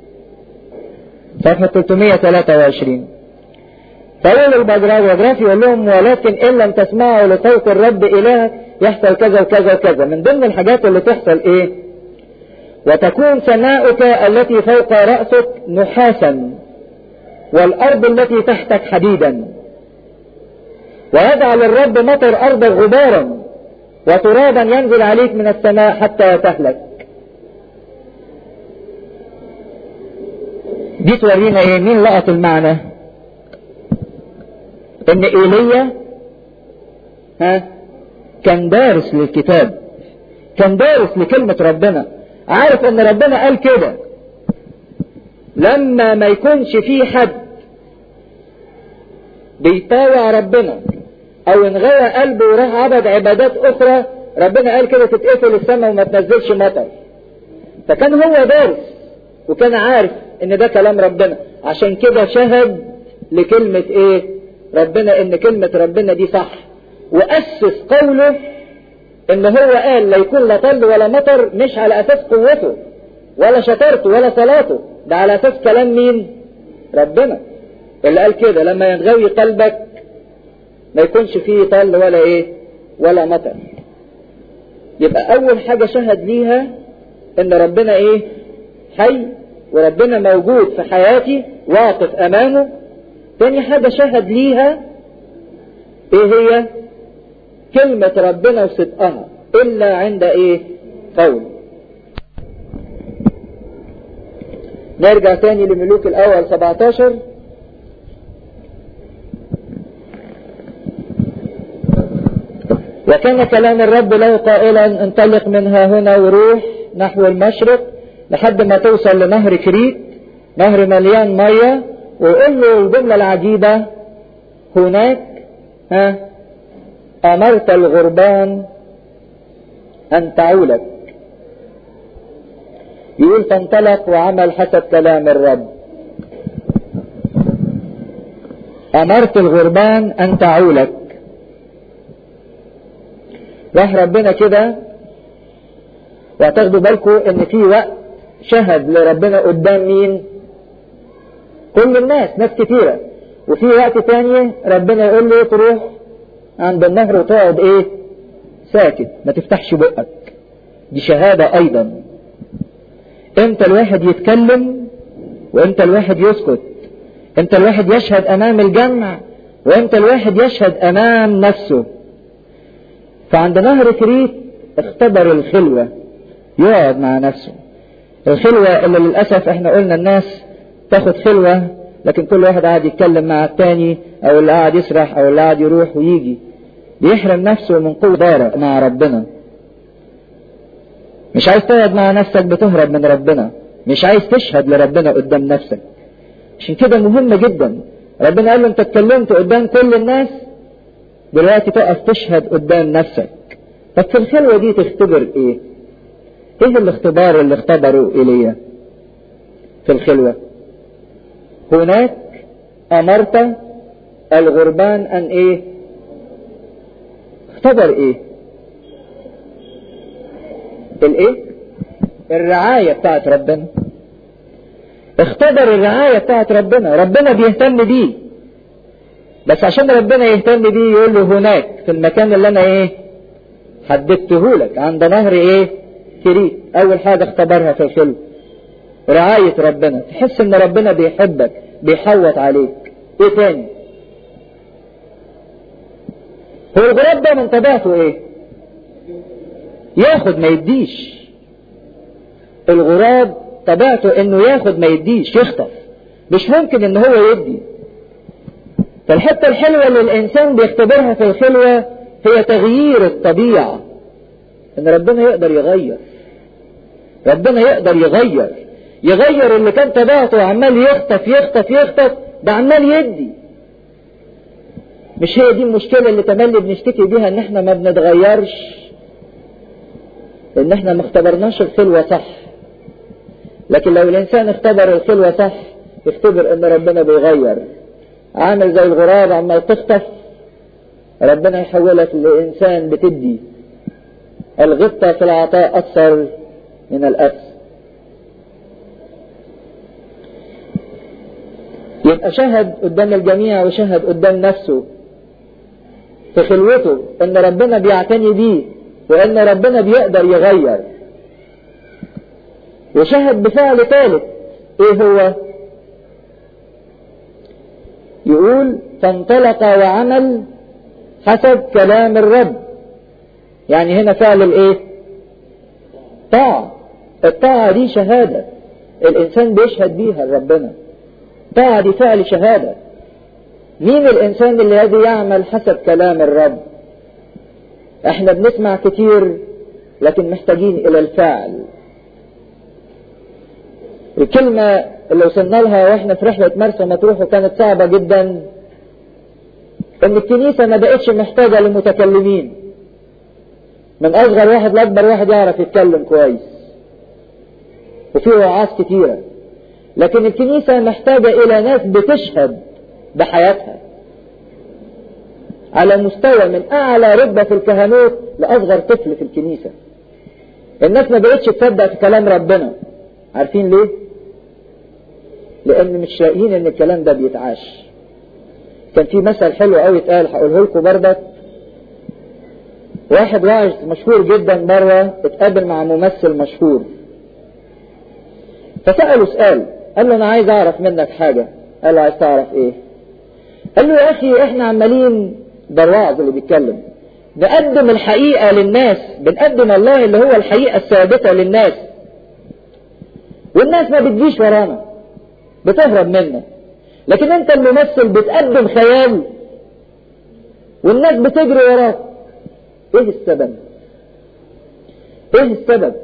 صفحة 323. فقال البجراف يقول لهم ولكن إن لم تسمعوا لصوت الرب إلهك يحصل كذا وكذا وكذا. من ضمن الحاجات اللي تحصل إيه؟ وتكون سماؤك التي فوق رأسك نحاسا والأرض التي تحتك حديدا، ويجعل الرب مطر أرضك غبارا وترابا ينزل عليك من السماء حتى تهلك. دي تورينا ايه؟ مين لقط المعنى؟ ان ايليا كان دارس للكتاب، كان دارس لكلمة ربنا، عارف ان ربنا قال كده لما ما يكونش فيه حد بيطاوع ربنا او انغوى قلبه وراح عبد عبادات اخرى، ربنا قال كده تتقفل السماء وما تنزلش مطر. فكان هو دارس وكان عارف ان ده كلام ربنا، عشان كده شهد لكلمة ايه ربنا، ان كلمة ربنا دي صح، وأسس قوله ان هو قال لا يكون لا طل ولا مطر، مش على اساس قوته ولا شطارته ولا صلاته، ده على اساس كلام مين؟ ربنا اللي قال كده لما ينغوي قلبك ما يكونش فيه طل ولا ايه ولا مطر. يبقى اول حاجة شهد ليها ان ربنا ايه حي، وربنا موجود في حياتي واقف امامه. تاني حاجة شهد ليها ايه هي؟ كلمة ربنا وصدقها الا عند ايه قول. نرجع تاني لملوك الاول 17. وكان كلام الرب له قائلا انطلق منها هنا وروح نحو المشرق لحد ما توصل لنهر كريت، نهر مليان مية، وقل له الجملة العجيبة هناك أمرت الغربان أن تعولك. يقول فانطلق وعمل حسب كلام الرب. أمرت الغربان أن تعولك. راح ربنا كده، وهتاخدوا بالكم ان في وقت شهد لربنا قدام مين؟ كل الناس، ناس كتيرة. وفي وقت تاني ربنا يقول له تروح عند النهر وتقعد ايه ساكت ما تفتحش بقك. دي شهادة ايضا. امتى الواحد يتكلم وامتى الواحد يسكت، امتى الواحد يشهد امام الجمع وامتى الواحد يشهد امام نفسه. فعند نهر كريت اختبر الخلوة، يقعد مع نفسه. الخلوة اللي للأسف احنا قلنا الناس تاخد خلوة لكن كل واحد قاعد يتكلم مع التاني، او اللي قاعد يسرح او اللي قاعد يروح ويجي، بيحرم نفسه من قوة دارة مع ربنا. مش عايز تقعد مع نفسك بتهرب من ربنا، مش عايز تشهد لربنا قدام نفسك. عشان كده مهم جدا. ربنا قال له انت اتكلمت قدام كل الناس، دلوقتي تقف تشهد قدام نفسك. طب في الخلوة دي تختبر ايه؟ ايه الاختبار اللي اختبروا ايليا في الخلوة؟ هناك امرت الغربان ان ايه؟ اختبر ايه؟ الايه؟ الرعاية بتاعت ربنا. اختبر الرعاية بتاعت ربنا. ربنا بيهتم بيه، بس عشان ربنا يهتم بيه يقول له هناك في المكان اللي انا ايه حددته لك عند نهر ايه كريت. اول حاجة اختبرها في الخلوة رعاية ربنا، تحس ان ربنا بيحبك بيحوط عليك. ايه تاني؟ هو الغراب ده من طبيعته ايه؟ ياخد ما يديش. الغراب طبيعته انه ياخد ما يديش، يخطف، مش ممكن ان هو يدي. فالحتة الحلوة اللي الانسان بيختبرها في الخلوة هي تغيير الطبيعة، ان ربنا يقدر يغير. ربنا يقدر يغير اللي كان طبيعته عمال يخطف يخطف يخطف، ده عمال يدي. مش هي دي المشكلة اللي تملي بنشتكي بيها، ان احنا ما بنتغيرش، ان احنا ما اختبرناش الخلوة صح. لكن لو الانسان اختبر الخلوة صح يختبر ان ربنا بيغير. عامل زي الغراب عمال تخطف، ربنا يحولك لإنسان بتدي. الغبطة في العطاء أكثر من الأخذ. يبقى شهد قدام الجميع وشهد قدام نفسه في خلوته ان ربنا بيعتني بيه وان ربنا بيقدر يغير. وشهد بفعل ثالث ايه هو؟ يقول فانطلق وعمل حسب كلام الرب. يعني هنا فعل الايه؟ طاعة. الطاعة دي شهادة الانسان بيشهد بيها لربنا. طاعة دي فعل شهادة. مين الانسان الذي يعمل حسب كلام الرب؟ احنا بنسمع كتير لكن محتاجين الى الفعل. الكلمة اللي وصلنا لها واحنا في رحلة مرسى مطروح وكانت صعبة جدا، ان الكنيسة ما بقتش محتاجة لمتكلمين، من اصغر واحد لاكبر واحد يعرف يتكلم كويس. وفي وعاظ كتيرة، لكن الكنيسة محتاجة إلى ناس بتشهد بحياتها على مستوى من أعلى رتبة في الكهنوت لأصغر طفل في الكنيسة. الناس ما بقتش تصدق في كلام ربنا. عارفين ليه؟ لأن مش لاقيين إن الكلام ده بيتعاش. كان في مثل حلو قوي اتقال هقوله لكم بردك. واحد واعظ مشهور جدا مرة اتقابل مع ممثل مشهور، فسأله سؤال، قال له أنا عايز أعرف منك حاجة. قال له عايز تعرف إيه؟ قال له يا أخي إحنا عمالين، ده الواعظ اللي بيتكلم، نقدم الحقيقة للناس، بنقدم الله اللي هو الحقيقة الثابتة للناس، والناس ما بتجيش ورانا، بتهرب منا. لكن أنت الممثل بتقدم خيال والناس بتجري وراك. إيه السبب؟ إيه السبب؟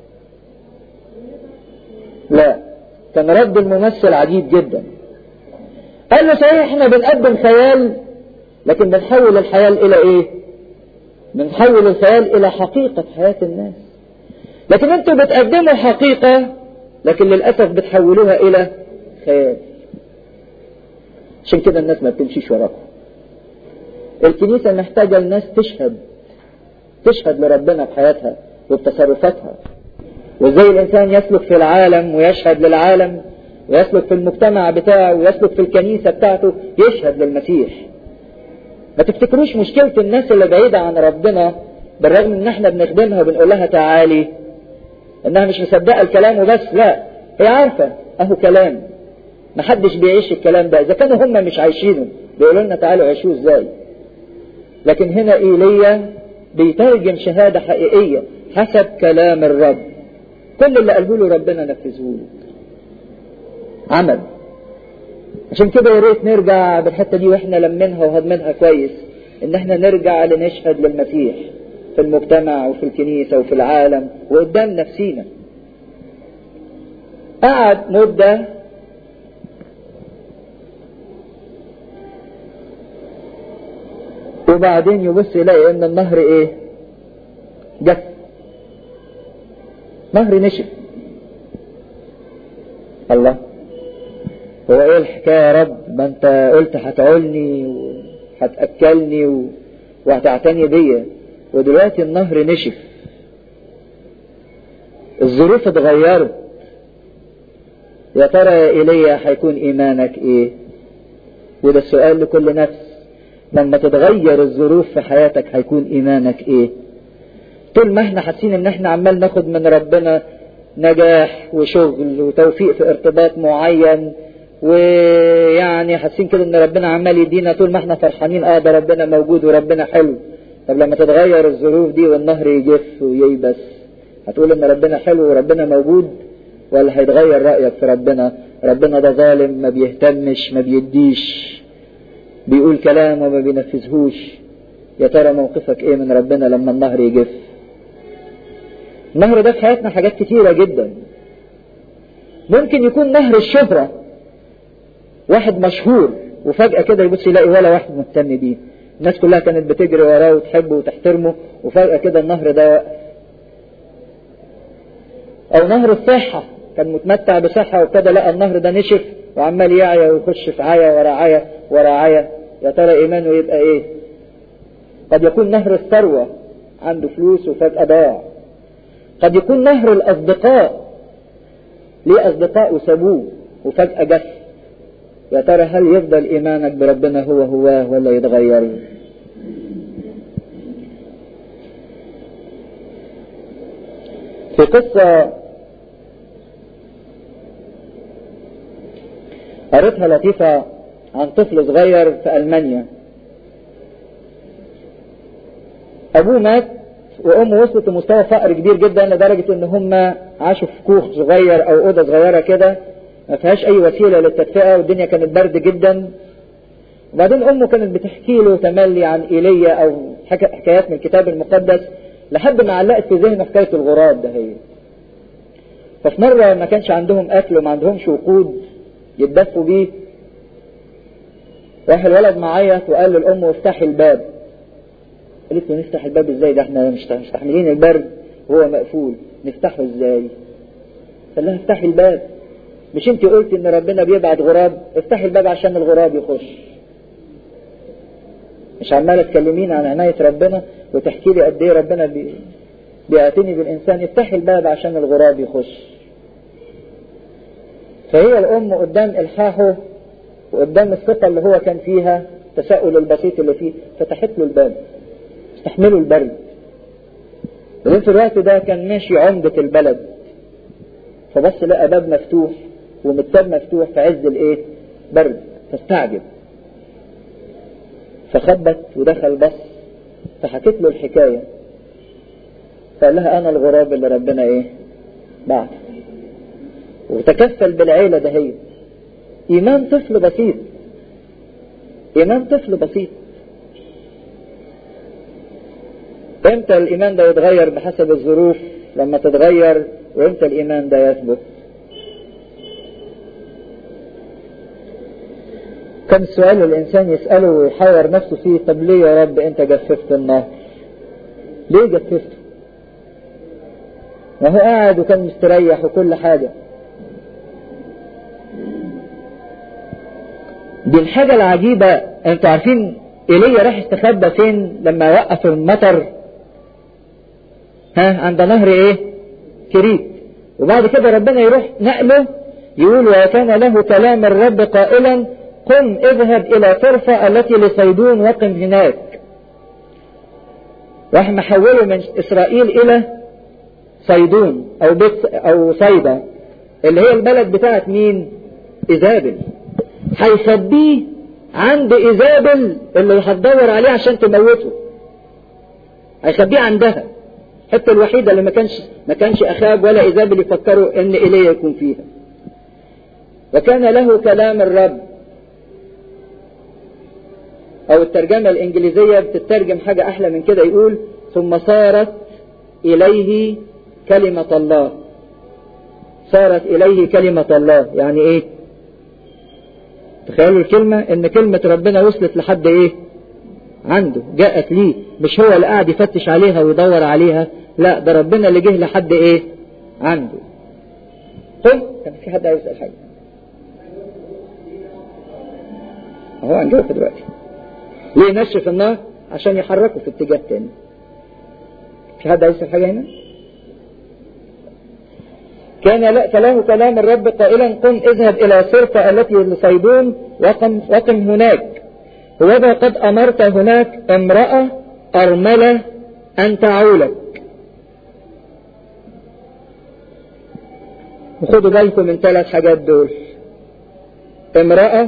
لا، كان رد الممثل عجيب جدا. قال له صحيح احنا بنقدم خيال، لكن بنحول الخيال الى ايه؟ بنحول الخيال الى حقيقة حياة الناس. لكن انتوا بتقدموا حقيقة، لكن للأسف بتحولوها الى خيال. عشان كده الناس ما بتمشيش وراكم. الكنيسة محتاجة الناس تشهد لربنا بحياتها وبتصرفاتها، وازاي الانسان يسلك في العالم ويشهد للعالم، ويسلك في المجتمع بتاعه، ويسلك في الكنيسة بتاعته يشهد للمسيح. ما تفتكروش مشكلة الناس اللي بعيدة عن ربنا بالرغم ان احنا بنخدمها وبنقول لها تعالي، انها مش مصدقة الكلام وبس. لا، هي عارفة اهو كلام، محدش بيعيش الكلام ده. اذا كانوا هم مش عايشينه بيقولوا لنا تعالوا عيشوه ازاي؟ لكن هنا ايليا بيترجم شهادة حقيقية حسب كلام الرب. كل اللي قاله له ربنا نفذه له، عمل. عشان كده يا ريت نرجع بالحته دي واحنا لمنها وهضمنها كويس، ان احنا نرجع لنشهد للمسيح في المجتمع وفي الكنيسه وفي العالم وقدام نفسينا. قعد مده وبعدين يبص يلاقي ان النهر ايه؟ جف، نهر نشف. الله، هو ايه الحكاية يا رب؟ ما انت قلت هتعولني وهتأكلني وهتعتني بيا، ودلوقتي النهر نشف، الظروف اتغيرت. يا ترى يا ايليا هيكون ايمانك ايه؟ وده السؤال لكل نفس. لما تتغير الظروف في حياتك هيكون ايمانك ايه؟ طول ما احنا حاسين ان احنا عمال ناخد من ربنا نجاح وشغل وتوفيق في ارتباط معين، ويعني حاسين كده ان ربنا عمال يدينا، طول ما احنا فرحانين ده ربنا موجود وربنا حلو. طب لما تتغير الظروف دي والنهر يجف وييبس، هتقول ان ربنا حلو وربنا موجود، ولا هيتغير رأيك في ربنا؟ ربنا ده ظالم، ما بيهتمش، ما بيديش، بيقول كلام وما بينفذهوش. يا ترى موقفك ايه من ربنا لما النهر يجف؟ النهر ده في حياتنا حاجات كتيرة جدا. ممكن يكون نهر الشهرة، واحد مشهور وفجأة كده يبص يلاقي ولا واحد مهتم بيه، الناس كلها كانت بتجري وراه وتحبه وتحترمه، وفجأة كده النهر ده وقف. او نهر الصحة، كان متمتع بصحة وكده لقى النهر ده نشف وعمال يعيا ويخش في عيا ورا عيا ورا عيا. يا ترى ايمانه يبقى ايه؟ قد يكون نهر الثروة، عنده فلوس وفجأة ضاع. قد يكون نهر الأصدقاء، ليه أصدقاء وسابوه وفجأة جف. يا ترى هل يفضل إيمانك بربنا هو ولا يتغير؟ في قصة قريتها لطيفة عن طفل صغير في ألمانيا، أبوه مات وأمه وصلت لمستوى فقر كبير جدا لدرجة إن هم عاشوا في كوخ صغير أو أوضة صغيرة كده ما فيهاش أي وسيلة للتدفئة، والدنيا كانت برد جدا. وبعدين أمه كانت بتحكي له تملي عن إيليا أو حكايات من الكتاب المقدس، لحد ما علقت في ذهنه حكاية الغراب ده. هي ففي مرة ما كانش عندهم أكل وما عندهمش وقود يتدفوا بيه، راح الولد معيط وقال للأم افتحي الباب. قالت له نفتح الباب ازاي؟ ده احنا مش مستحملين البرد وهو مقفول، نفتحه ازاي؟ قال لها افتحي الباب، مش انت قلت ان ربنا بيبعت غراب؟ افتحي الباب عشان الغراب يخش. مش عمالة تكلمين عن عناية ربنا وتحكي لي قد ايه ربنا بيعتني بالإنسان؟ افتحي الباب عشان الغراب يخش. فهي الأم قدام إلحاحه وقدام الثقة اللي هو كان فيها، التساؤل البسيط اللي فيه، فتحت له الباب، استحملوا البرد. وفي الوقت ده كان ماشي عمدة البلد، فبص لقى باب مفتوح ومتاب مفتوح في عز الايه؟ برد، فاستعجب، فخبت ودخل بص، فحكت له الحكاية، فقال لها انا الغراب اللي ربنا ايه؟ بعث. وتكفل بالعيلة ده. هي ايمان طفل بسيط، ايمان طفل بسيط. امتى الايمان ده يتغير؟ بحسب الظروف لما تتغير، وامتى الايمان ده يثبت. كم سؤال الانسان يسأله ويحاور نفسه فيه، طب ليه يا رب انت جففت النهر؟ ليه جففته؟ ما هو قاعد وكان مستريح وكل حاجة. دي الحاجة العجيبة. انتوا عارفين ايليا راح استخبى فين لما وقف المطر؟ عند نهر ايه؟ كريت. وبعد كده ربنا يروح نقله، يقول وكان له كلام الرب قائلا قم اذهب الى طرفة التي لصيدون وقم هناك. راح محوله من اسرائيل الى صيدون او صيدا اللي هي البلد بتاعت مين؟ ايزابل. هيخبيه عند ايزابل اللي هتدور عليه عشان تموته، هيخبيه عندها، الحته الوحيده اللي ما كانش اخاب ولا ايزابل يفكروا ان ايليا يكون فيها. وكان له كلام الرب، او الترجمه الانجليزيه بتترجم حاجه احلى من كده، يقول ثم صارت اليه كلمه الله. صارت اليه كلمه الله يعني ايه؟ تخيلوا الكلمة، ان كلمة ربنا وصلت لحد ايه؟ عنده، جاءت ليه، مش هو اللي قاعد يفتش عليها ويدور عليها، لا ده ربنا اللي جه لحد ايه؟ عنده. قل كان في حد عايز يسأل حاجة؟ اهو هنجاوب دلوقتي. ليه نشف النار؟ عشان يحركوا في اتجاه تاني. في حد عايز يسأل حاجة هنا؟ كان له كلام الرب قائلا قم اذهب الى صرفة التي لصيدون وقم هناك، وإذا قد امرت هناك امرأة ارملة ان تعولك. وخدوا بالكم من 3 حاجات دول، امرأة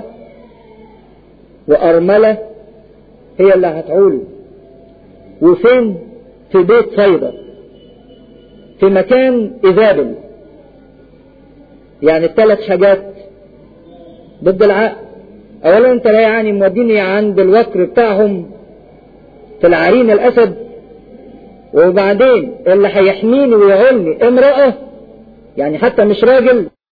وارملة هي اللي هتعوله. وفين؟ في بيت صيدا، في مكان ايزابل. يعني ال3 حاجات ضد العقل. اولا انت لا يعني موديني عند الوكر بتاعهم في العرين الاسد، وبعدين اللي هيحميني ويعولني امرأة، يعني حتى مش راجل.